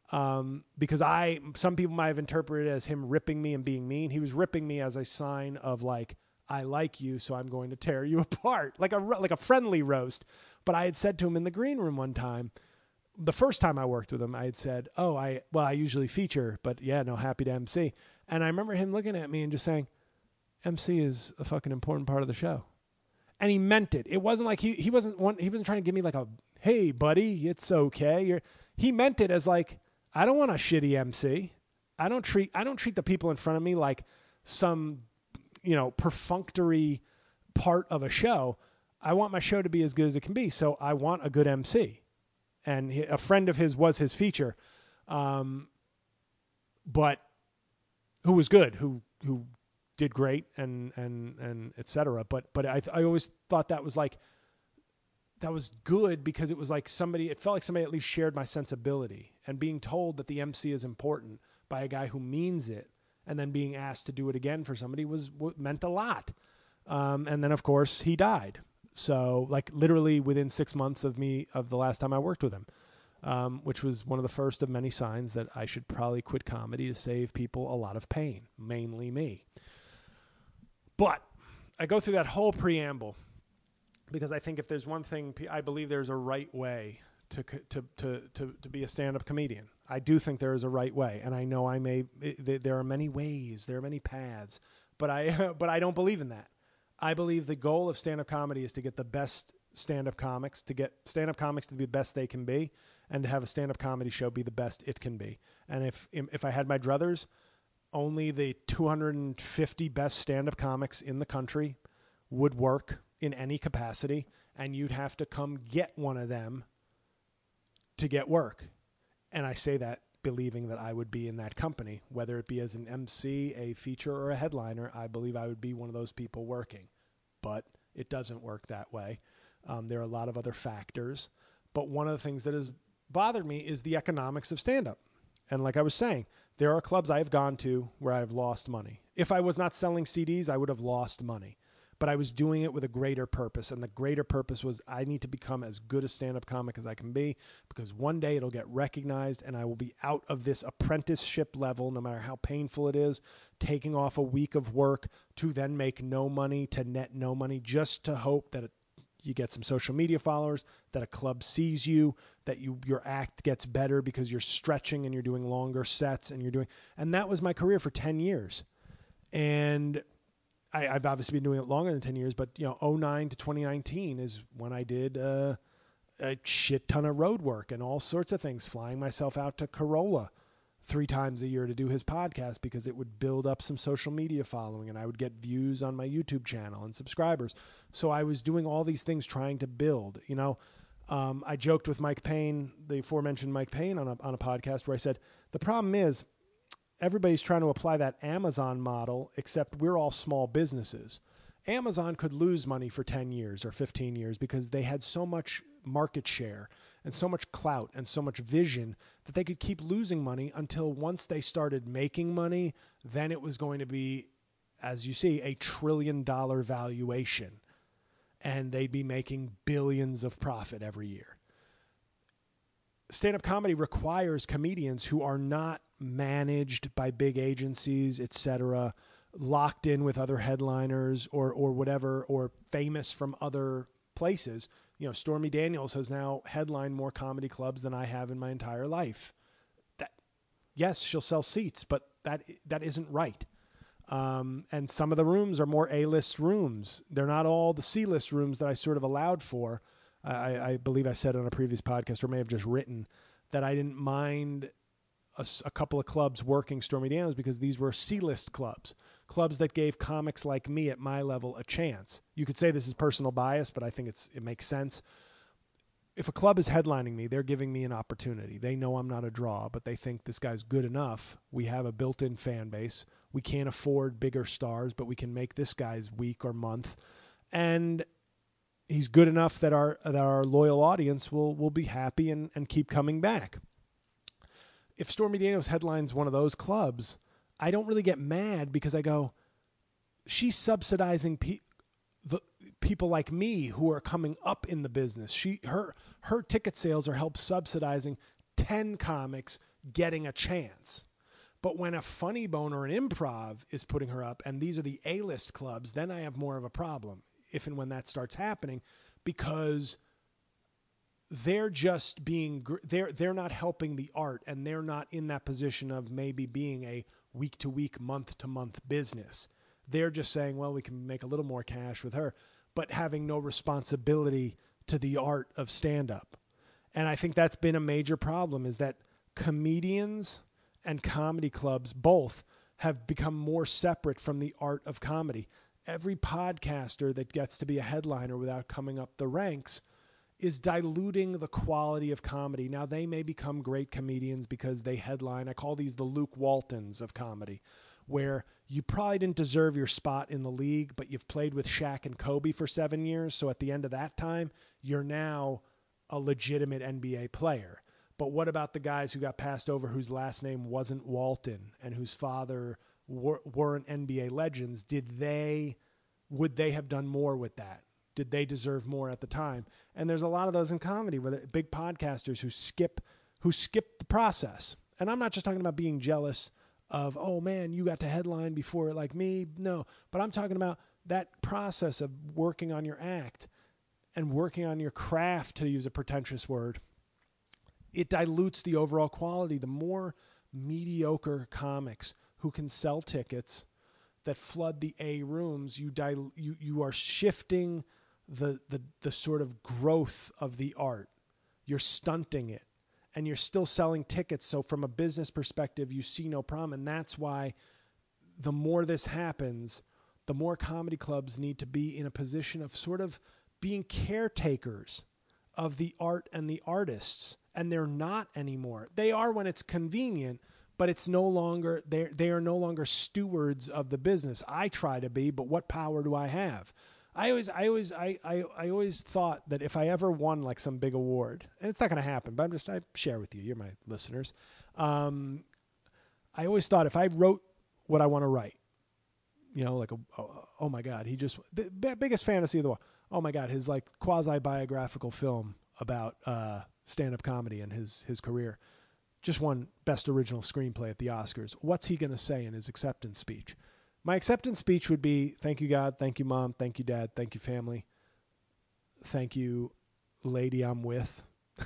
Because some people might have interpreted it as him ripping me and being mean. He was ripping me as a sign of like, I like you, so I'm going to tear you apart, like a friendly roast. But I had said to him in the green room one time, the first time I worked with him, I had said, I usually feature, but yeah, no, happy to MC. And I remember him looking at me and just saying, MC is a fucking important part of the show. And he meant it. It wasn't like he wasn't trying to give me like a, hey buddy, it's okay. He meant it as like, I don't want a shitty MC. I don't treat the people in front of me like some, perfunctory part of a show. I want my show to be as good as it can be. So I want a good MC. And a friend of his was his feature, but who was good, who did great and et cetera. But I always thought that was good because it was like it felt like somebody at least shared my sensibility, and being told that the MC is important by a guy who means it and then being asked to do it again for somebody meant a lot. And then of course he died. So like literally within 6 months of the last time I worked with him, which was one of the first of many signs that I should probably quit comedy to save people a lot of pain, mainly me. But I go through that whole preamble because I think if there's one thing, I believe there's a right way to be a stand-up comedian. I do think there is a right way, and I know there are many ways, there are many paths, but I don't believe in that. I believe the goal of stand-up comedy is to get the best stand-up comics, to get stand-up comics to be the best they can be, and to have a stand-up comedy show be the best it can be. And if I had my druthers, only the 250 best stand-up comics in the country would work in any capacity, and you'd have to come get one of them to get work. And I say that believing that I would be in that company, whether it be as an MC, a feature, or a headliner. I believe I would be one of those people working, but it doesn't work that way. There are a lot of other factors, but one of the things that has bothered me is the economics of stand-up. And like I was saying, there are clubs I have gone to where I've lost money. If I was not selling CDs, I would have lost money. But I was doing it with a greater purpose. And the greater purpose was I need to become as good a stand-up comic as I can be, because one day it'll get recognized and I will be out of this apprenticeship level, no matter how painful it is, taking off a week of work to then make no money, to net no money, just to hope that you get some social media followers, that a club sees you, that your act gets better because you're stretching and you're doing longer sets and that was my career for 10 years. And I've obviously been doing it longer than 10 years, but 2009 to 2019 is when I did a shit ton of road work and all sorts of things, flying myself out to Corolla 3 times a year to do his podcast because it would build up some social media following and I would get views on my YouTube channel and subscribers. So I was doing all these things trying to build, I joked with Mike Payne, the aforementioned Mike Payne on a podcast where I said, the problem is everybody's trying to apply that Amazon model, except we're all small businesses. Amazon could lose money for 10 years or 15 years because they had so much market share and so much clout and so much vision that they could keep losing money until once they started making money, then it was going to be, as you see, $1 trillion valuation. And they'd be making billions of profit every year. Stand-up comedy requires comedians who are not managed by big agencies, etc., locked in with other headliners or whatever, or famous from other places. Stormy Daniels has now headlined more comedy clubs than I have in my entire life. Yes, she'll sell seats, but that isn't right. And some of the rooms are more A-list rooms. They're not all the C-list rooms that I sort of allowed for. I believe I said on a previous podcast, or may have just written, that I didn't mind a couple of clubs working Stormy Daniels because these were C-list clubs that gave comics like me at my level a chance. You could say this is personal bias, but I think it makes sense. If a club is headlining me, they're giving me an opportunity. They know I'm not a draw, but they think this guy's good enough. We have a built-in fan base. We can't afford bigger stars, but we can make this guy's week or month. And he's good enough that our loyal audience will be happy and keep coming back. If Stormy Daniels headlines one of those clubs, I don't really get mad because I go, she's subsidizing people like me who are coming up in the business. Her ticket sales are help subsidizing 10 comics getting a chance. But when a Funny Bone or an Improv is putting her up, and these are the A-list clubs, then I have more of a problem if and when that starts happening, because they're just they're not helping the art, and they're not in that position of maybe being a week-to-week, month-to-month business. They're just saying, well, we can make a little more cash with her, but having no responsibility to the art of stand-up. And I think that's been a major problem, is that comedians and comedy clubs both have become more separate from the art of comedy. Every podcaster that gets to be a headliner without coming up the ranks is diluting the quality of comedy. Now, they may become great comedians because they headline. I call these the Luke Waltons of comedy, where you probably didn't deserve your spot in the league, but you've played with Shaq and Kobe for 7 years. So at the end of that time, you're now a legitimate NBA player. But what about the guys who got passed over whose last name wasn't Walton and whose father weren't NBA legends? Would they have done more with that? Did they deserve more at the time? And there's a lot of those in comedy, where big podcasters who skip the process. And I'm not just talking about being jealous of, oh man, you got to headline before like me. No, but I'm talking about that process of working on your act and working on your craft, to use a pretentious word. It dilutes the overall quality. The more mediocre comics who can sell tickets that flood the A rooms, you are shifting the sort of growth of the art. You're stunting it, and you're still selling tickets. So from a business perspective, you see no problem. And that's why the more this happens, the more comedy clubs need to be in a position of sort of being caretakers of the art and the artists. And they're not anymore. They are when it's convenient, but it's no longer, they are no longer stewards of the business. I try to be, but what power do I have? I always thought that if I ever won like some big award, and it's not going to happen, but I share with you, you're my listeners. I always thought if I wrote what I want to write, like oh my God, the biggest fantasy of the world. Oh my God, his like quasi-biographical film about stand-up comedy and his career just won Best Original Screenplay at the Oscars. What's he going to say in his acceptance speech? My acceptance speech would be, thank you, God, thank you, Mom, thank you, Dad, thank you, family, thank you, lady I'm with.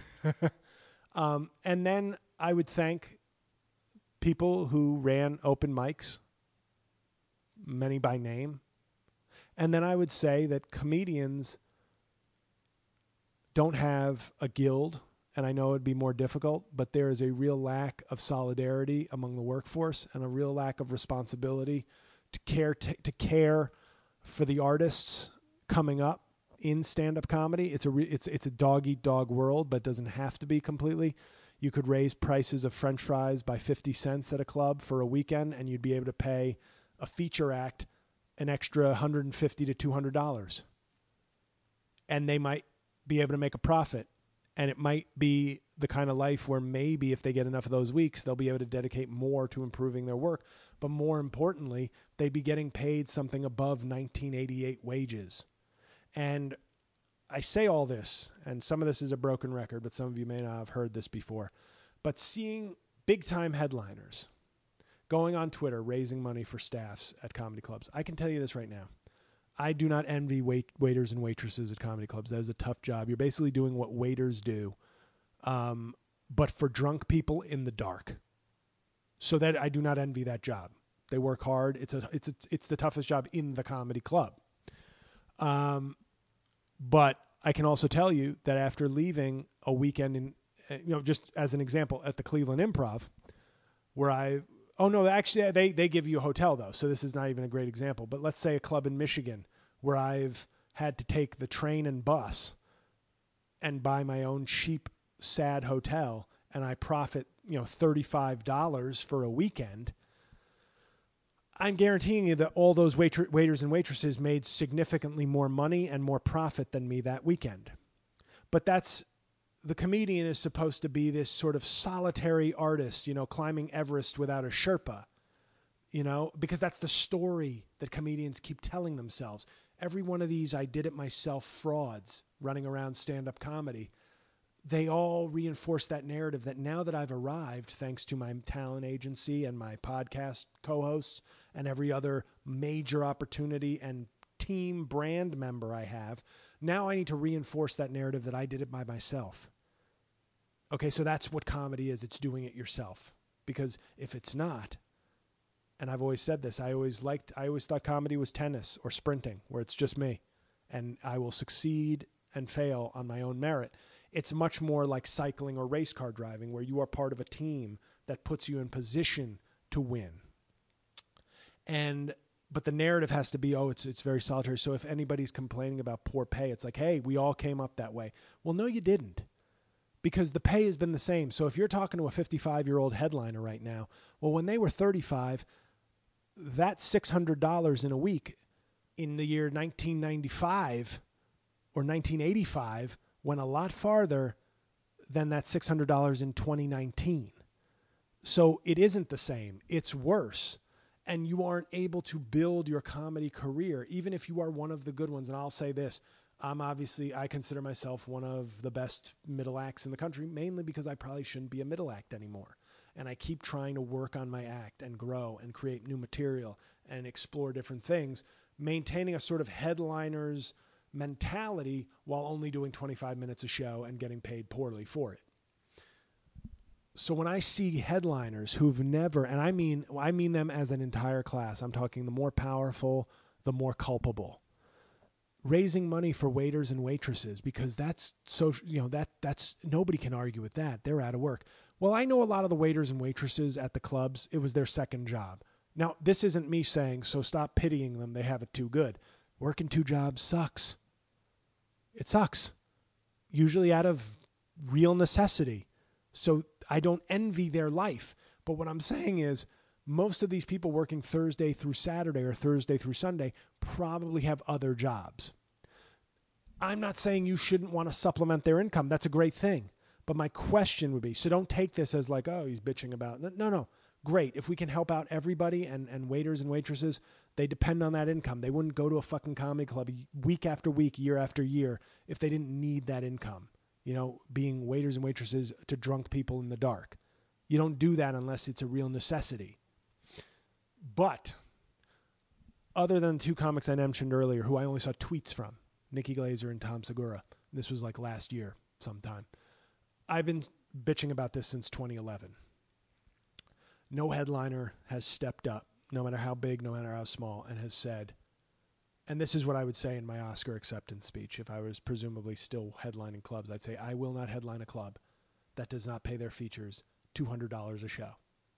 And then I would thank people who ran open mics, many by name. And then I would say that comedians don't have a guild, and I know it'd be more difficult, but there is a real lack of solidarity among the workforce and a real lack of responsibility to care for the artists coming up in stand-up comedy. It's a dog-eat-dog world, but it doesn't have to be completely. You could raise prices of French fries by 50 cents at a club for a weekend, and you'd be able to pay a feature act an extra $150 to $200. And they might be able to make a profit. And it might be the kind of life where maybe if they get enough of those weeks, they'll be able to dedicate more to improving their work. But more importantly, they'd be getting paid something above 1988 wages. And I say all this, and some of this is a broken record, but some of you may not have heard this before. But seeing big-time headliners going on Twitter, raising money for staffs at comedy clubs, I can tell you this right now. I do not envy waiters and waitresses at comedy clubs. That is a tough job. You're basically doing what waiters do, but for drunk people in the dark. So that I do not envy that job. They work hard. It's the toughest job in the comedy club. But I can also tell you that after leaving a weekend in, just as an example, at the Cleveland Improv, where they give you a hotel though. So this is not even a great example, but let's say a club in Michigan where I've had to take the train and bus and buy my own cheap, sad hotel, and I profit, $35 for a weekend. I'm guaranteeing you that all those waiters and waitresses made significantly more money and more profit than me that weekend. But the comedian is supposed to be this sort of solitary artist, climbing Everest without a Sherpa, because that's the story that comedians keep telling themselves. Every one of these I did it myself frauds running around stand-up comedy, they all reinforce that narrative that now that I've arrived, thanks to my talent agency and my podcast co-hosts and every other major opportunity and team brand member I have, now I need to reinforce that narrative that I did it by myself. Okay, so that's what comedy is. It's doing it yourself. Because if it's not, and I've always said this, I always thought comedy was tennis or sprinting, where it's just me, and I will succeed and fail on my own merit. It's much more like cycling or race car driving, where you are part of a team that puts you in position to win. But the narrative has to be, it's very solitary. So if anybody's complaining about poor pay, it's like, hey, we all came up that way. Well, no, you didn't. Because the pay has been the same. So if you're talking to a 55-year-old headliner right now, well, when they were 35, that $600 in a week in the year 1995 or 1985 went a lot farther than that $600 in 2019. So it isn't the same. It's worse. And you aren't able to build your comedy career, even if you are one of the good ones. And I'll say this. I consider myself one of the best middle acts in the country, mainly because I probably shouldn't be a middle act anymore. And I keep trying to work on my act and grow and create new material and explore different things, maintaining a sort of headliner's mentality while only doing 25 minutes a show and getting paid poorly for it. So when I see headliners who've never, and I mean them as an entire class, I'm talking the more powerful, the more culpable, raising money for waiters and waitresses, because that's so, that's nobody can argue with that. They're out of work. Well, I know a lot of the waiters and waitresses at the clubs, it was their second job. Now, this isn't me saying, so stop pitying them. They have it too good. Working two jobs sucks. It sucks. Usually out of real necessity. So I don't envy their life. But what I'm saying is, most of these people working Thursday through Saturday or Thursday through Sunday probably have other jobs. I'm not saying you shouldn't want to supplement their income. That's a great thing. But my question would be, so don't take this as like, oh, he's bitching about it. No. Great. If we can help out everybody and waiters and waitresses, they depend on that income. They wouldn't go to a fucking comedy club week after week, year after year, if they didn't need that income. Being waiters and waitresses to drunk people in the dark. You don't do that unless it's a real necessity. But other than the two comics I mentioned earlier, who I only saw tweets from, Nikki Glazer and Tom Segura, this was like last year sometime, I've been bitching about this since 2011. No headliner has stepped up, no matter how big, no matter how small, and has said, and this is what I would say in my Oscar acceptance speech if I was presumably still headlining clubs. I'd say, I will not headline a club that does not pay their features $200 a show.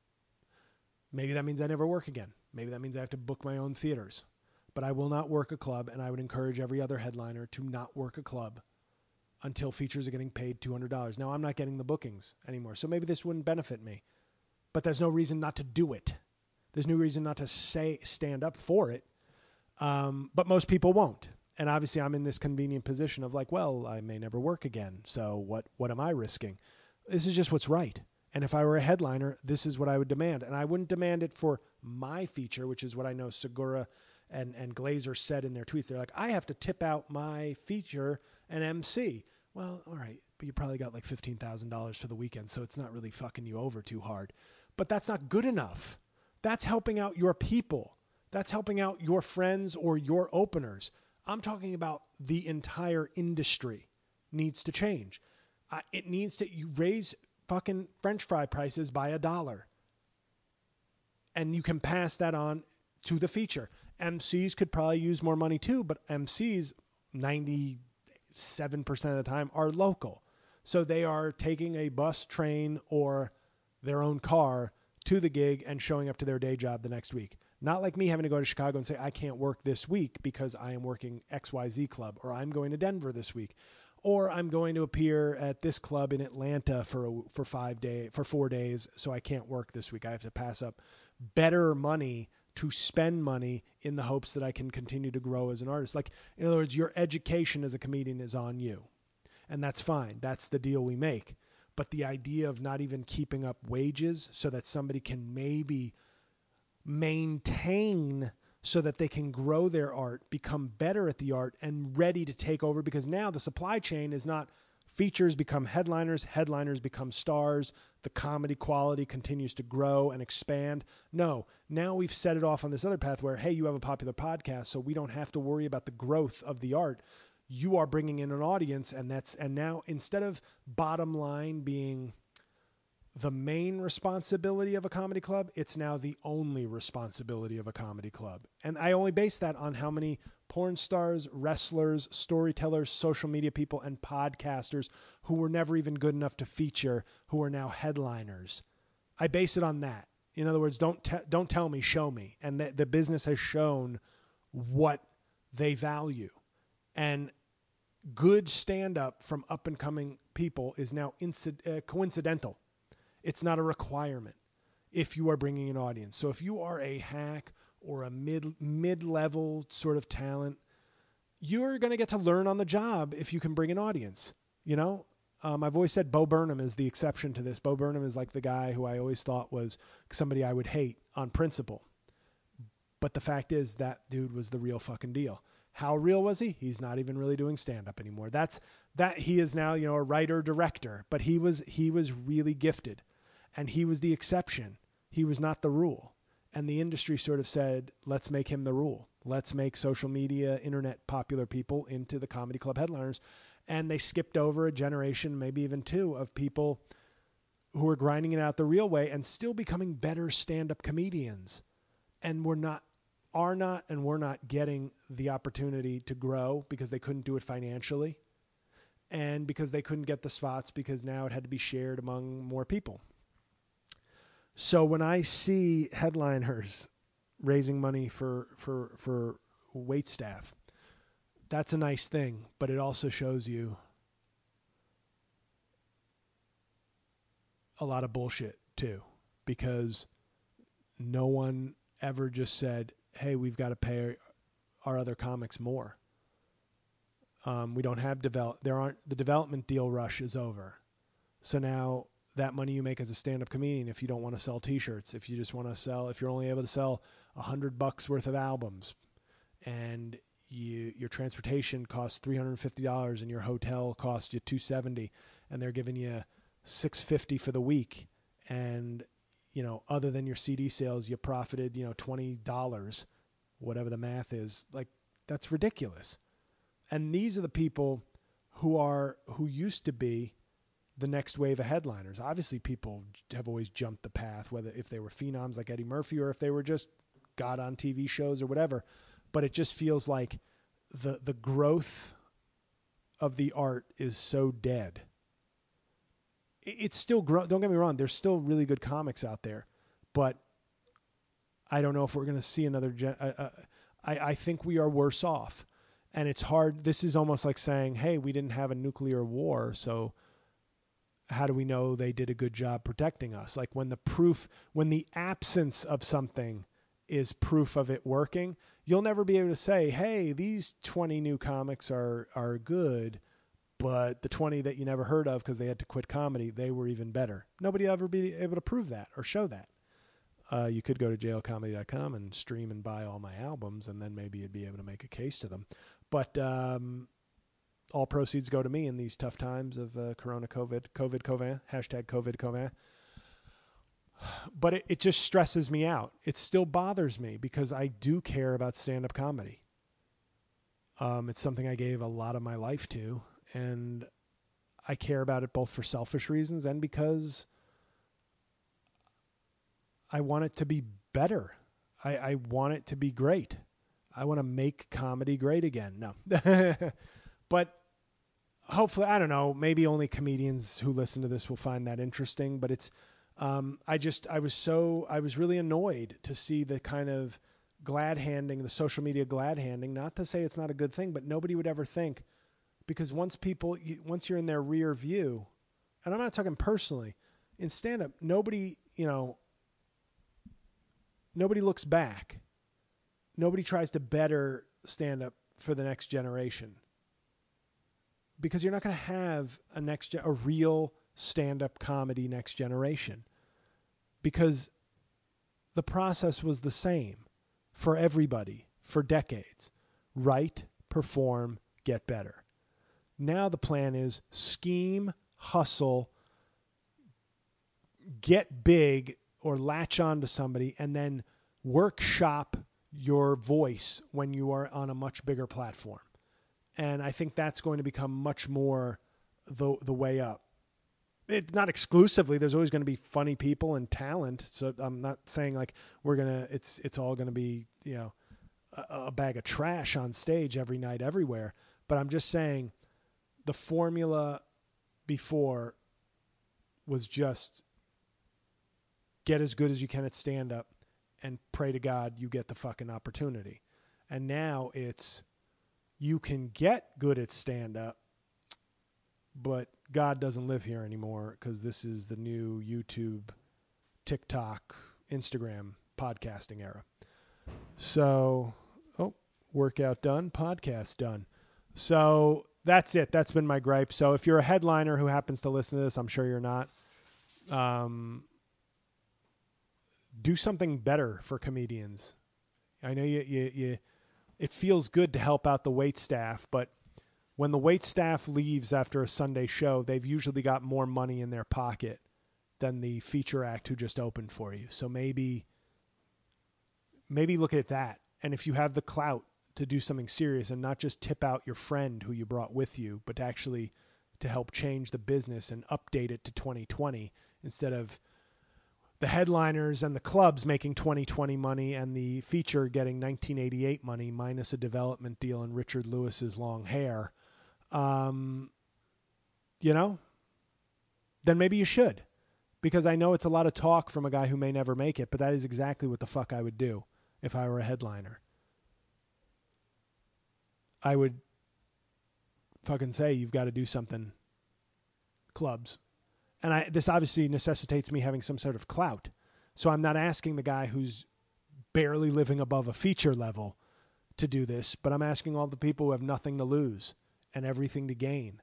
Maybe that means I never work again. Maybe that means I have to book my own theaters. But I will not work a club, and I would encourage every other headliner to not work a club until features are getting paid $200. Now, I'm not getting the bookings anymore, so maybe this wouldn't benefit me. But there's no reason not to do it. There's no reason not to stand up for it. But most people won't. And obviously, I'm in this convenient position of like, well, I may never work again, so what am I risking? This is just what's right. And if I were a headliner, this is what I would demand. And I wouldn't demand it for my feature, which is what I know Segura and Glazer said in their tweets. They're like, I have to tip out my feature and MC. Well, all right, but you probably got like $15,000 for the weekend, so it's not really fucking you over too hard. But that's not good enough. That's helping out your people. That's helping out your friends or your openers. I'm talking about the entire industry needs to change. It needs to raise fucking French fry prices by $1. And you can pass that on to the feature. MCs could probably use more money too, but MCs 97% of the time are local. So they are taking a bus, train, or their own car to the gig and showing up to their day job the next week. Not like me having to go to Chicago and say, I can't work this week because I am working XYZ club, or I'm going to Denver this week, or I'm going to appear at this club in Atlanta for 4 days, so I can't work this week. I have to pass up better money to spend money in the hopes that I can continue to grow as an artist. Like, in other words, your education as a comedian is on you. And that's fine. That's the deal we make. But the idea of not even keeping up wages so that somebody can maybe maintain so that they can grow their art, become better at the art, and ready to take over, because now the supply chain is not Features become headliners. Headliners become stars. The comedy quality continues to grow and expand. No, now we've set it off on this other path where, hey, you have a popular podcast, so we don't have to worry about the growth of the art. You are bringing in an audience, and now instead of bottom line being the main responsibility of a comedy club, it's now the only responsibility of a comedy club. And I only base that on how many porn stars, wrestlers, storytellers, social media people, and podcasters who were never even good enough to feature, who are now headliners. I base it on that. In other words, don't tell me, show me. And the business has shown what they value. And good stand-up from up-and-coming people is now coincidental. It's not a requirement if you are bringing an audience. So if you are a hack or a mid-level sort of talent, you're going to get to learn on the job if you can bring an audience. You know, I've always said Bo Burnham is the exception to this. Bo Burnham is like the guy who I always thought was somebody I would hate on principle. But the fact is that dude was the real fucking deal. How real was he? He's not even really doing stand-up anymore. That he is now, you know, a writer-director, but he was really gifted. And he was the exception. He was not the rule. And the industry sort of said, let's make him the rule. Let's make social media, internet popular people into the comedy club headliners. And they skipped over a generation, maybe even two, of people who were grinding it out the real way and still becoming better stand-up comedians. And we're not getting the opportunity to grow because they couldn't do it financially. And because they couldn't get the spots because now it had to be shared among more people. So when I see headliners raising money for wait staff, that's a nice thing, but it also shows you a lot of bullshit too, because no one ever just said, hey, we've got to pay our other comics more. We don't have the development deal rush is over. So now that money you make as a stand-up comedian, if you don't want to sell t-shirts, if you just want to sell, if you're only able to sell $100 worth of albums and your transportation costs $350 and your hotel costs you $270 and they're giving you $650 for the week. And, you know, other than your CD sales, you profited, you know, $20, whatever the math is. Like, that's ridiculous. And these are the people who used to be the next wave of headliners. Obviously, people have always jumped the path, whether if they were phenoms like Eddie Murphy or if they were just got on TV shows or whatever. But it just feels like the growth of the art is so dead. It's still growing. Don't get me wrong. There's still really good comics out there, but I don't know if we're going to see another. I think we are worse off, and it's hard. This is almost like saying, "Hey, we didn't have a nuclear war, so how do we know they did a good job protecting us?" Like when the absence of something is proof of it working, you'll never be able to say, hey, these 20 new comics are good, but the 20 that you never heard of because they had to quit comedy, they were even better. Nobody will ever be able to prove that or show that. You could go to jailcomedy.com and stream and buy all my albums, and then maybe you'd be able to make a case to them. But all proceeds go to me in these tough times of Corona COVID Covan, hashtag COVID Covan. But it just stresses me out. It still bothers me because I do care about stand-up comedy. It's something I gave a lot of my life to, and I care about it both for selfish reasons and because I want it to be better. I want it to be great. I want to make comedy great again. No. But hopefully, I don't know, maybe only comedians who listen to this will find that interesting, but it's I was really annoyed to see the kind of glad handing, the social media glad handing, not to say it's not a good thing, but nobody would ever think, because once you're in their rear view, and I'm not talking personally, in stand-up, nobody looks back. Nobody tries to better stand-up for the next generation, because you're not going to have a real stand-up comedy next generation, because the process was the same for everybody for decades. Write, perform, get better. Now the plan is scheme, hustle, get big or latch on to somebody, and then workshop your voice when you are on a much bigger platform. And I think that's going to become much more the way up. It's not exclusively. There's always going to be funny people and talent. So I'm not saying like it's all going to be, a bag of trash on stage every night, everywhere. But I'm just saying the formula before was just get as good as you can at stand up and pray to God you get the fucking opportunity. And now it's, you can get good at stand up, but God doesn't live here anymore because this is the new YouTube, TikTok, Instagram, podcasting era. So, workout done, podcast done. So that's it. That's been my gripe. So if you're a headliner who happens to listen to this, I'm sure you're not, do something better for comedians. I know you it feels good to help out the wait staff, but when the wait staff leaves after a Sunday show, they've usually got more money in their pocket than the feature act who just opened for you. So maybe look at that. And if you have the clout to do something serious and not just tip out your friend who you brought with you, but actually to help change the business and update it to 2020 instead of the headliners and the clubs making 2020 money and the feature getting 1988 money minus a development deal and Richard Lewis's long hair, then maybe you should. Because I know it's a lot of talk from a guy who may never make it, but that is exactly what the fuck I would do if I were a headliner. I would fucking say, you've got to do something, clubs. And this obviously necessitates me having some sort of clout. So I'm not asking the guy who's barely living above a feature level to do this, but I'm asking all the people who have nothing to lose and everything to gain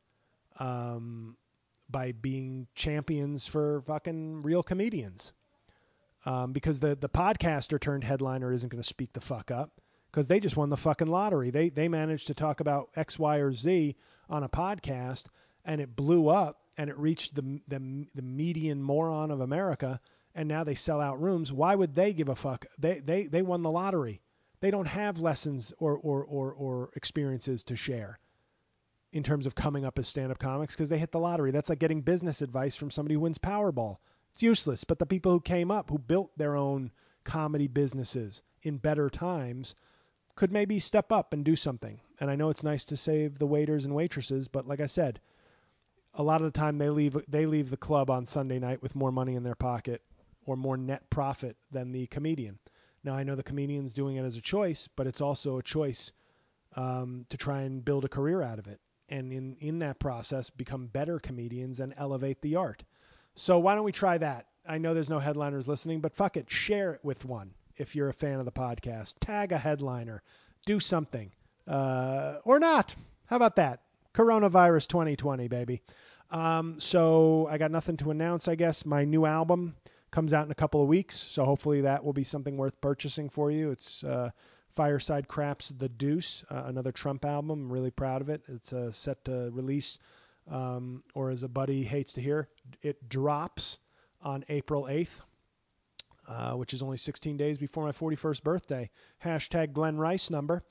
by being champions for fucking real comedians. Because the podcaster turned headliner isn't going to speak the fuck up because they just won the fucking lottery. They managed to talk about X, Y, or Z on a podcast and it blew up and it reached the median moron of America and now they sell out rooms. Why would they give a fuck? They won the lottery. They don't have lessons or experiences to share in terms of coming up as stand-up comics because they hit the lottery. That's like getting business advice from somebody who wins Powerball. It's useless. But the people who came up, who built their own comedy businesses in better times could maybe step up and do something. And I know it's nice to save the waiters and waitresses, but like I said, a lot of the time they leave the club on Sunday night with more money in their pocket or more net profit than the comedian. Now, I know the comedian's doing it as a choice, but it's also a choice to try and build a career out of it. And in that process, become better comedians and elevate the art. So why don't we try that? I know there's no headliners listening, but fuck it. Share it with one if you're a fan of the podcast. Tag a headliner. Do something. Or not. How about that? Coronavirus 2020, baby. So I got nothing to announce, I guess. My new album comes out in a couple of weeks, so hopefully that will be something worth purchasing for you. It's Fireside Crap's The Deuce, another Trump album. I'm really proud of it. It's set to release, or as a buddy hates to hear, it drops on April 8th, which is only 16 days before my 41st birthday. Hashtag Glenn Rice number.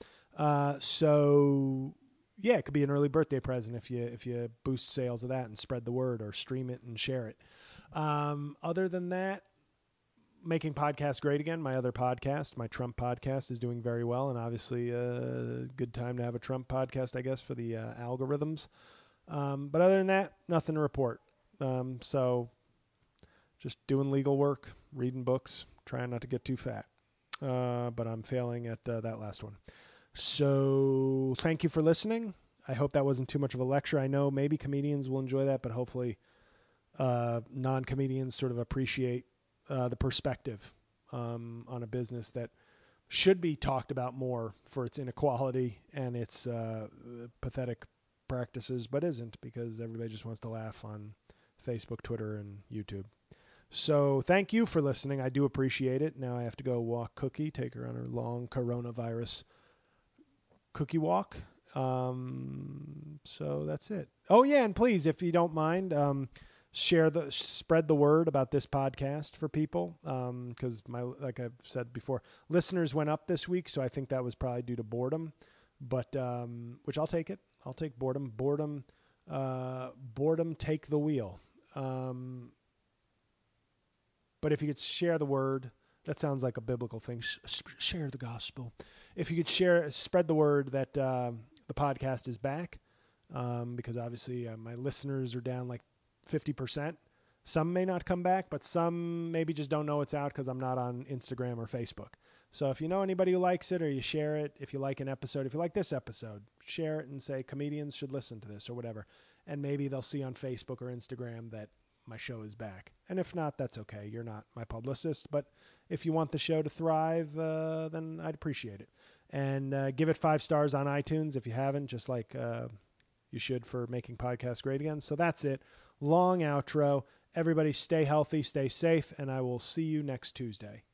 So yeah, it could be an early birthday present if you boost sales of that and spread the word or stream it and share it. Other than that, making podcasts great again. My other podcast, my Trump podcast, is doing very well, and obviously a good time to have a Trump podcast, I guess, for the algorithms. But other than that, nothing to report. So just doing legal work, reading books, trying not to get too fat. But I'm failing at that last one. So thank you for listening. I hope that wasn't too much of a lecture. I know maybe comedians will enjoy that, but hopefully non-comedians sort of appreciate the perspective on a business that should be talked about more for its inequality and its pathetic practices, but isn't because everybody just wants to laugh on Facebook, Twitter, and YouTube. So thank you for listening. I do appreciate it. Now I have to go walk Cookie, take her on her long coronavirus cookie walk, So that's it. Oh yeah, and please, if you don't mind, spread the word about this podcast for people. Because like I've said before, listeners went up this week, so I think that was probably due to boredom. But which I'll take it. I'll take boredom. Boredom take the wheel. But if you could share the word, that sounds like a biblical thing. Share the gospel. If you could spread the word that the podcast is back, because obviously my listeners are down like 50%. Some may not come back, but some maybe just don't know it's out because I'm not on Instagram or Facebook. So if you know anybody who likes it, or you share it, if you like an episode, if you like this episode, share it and say comedians should listen to this or whatever. And maybe they'll see on Facebook or Instagram that my show is back. And if not, that's okay. You're not my publicist, but if you want the show to thrive, then I'd appreciate it. And give it 5 stars on iTunes if you haven't, just like you should for making podcasts great again. So that's it. Long outro. Everybody stay healthy, stay safe, and I will see you next Tuesday.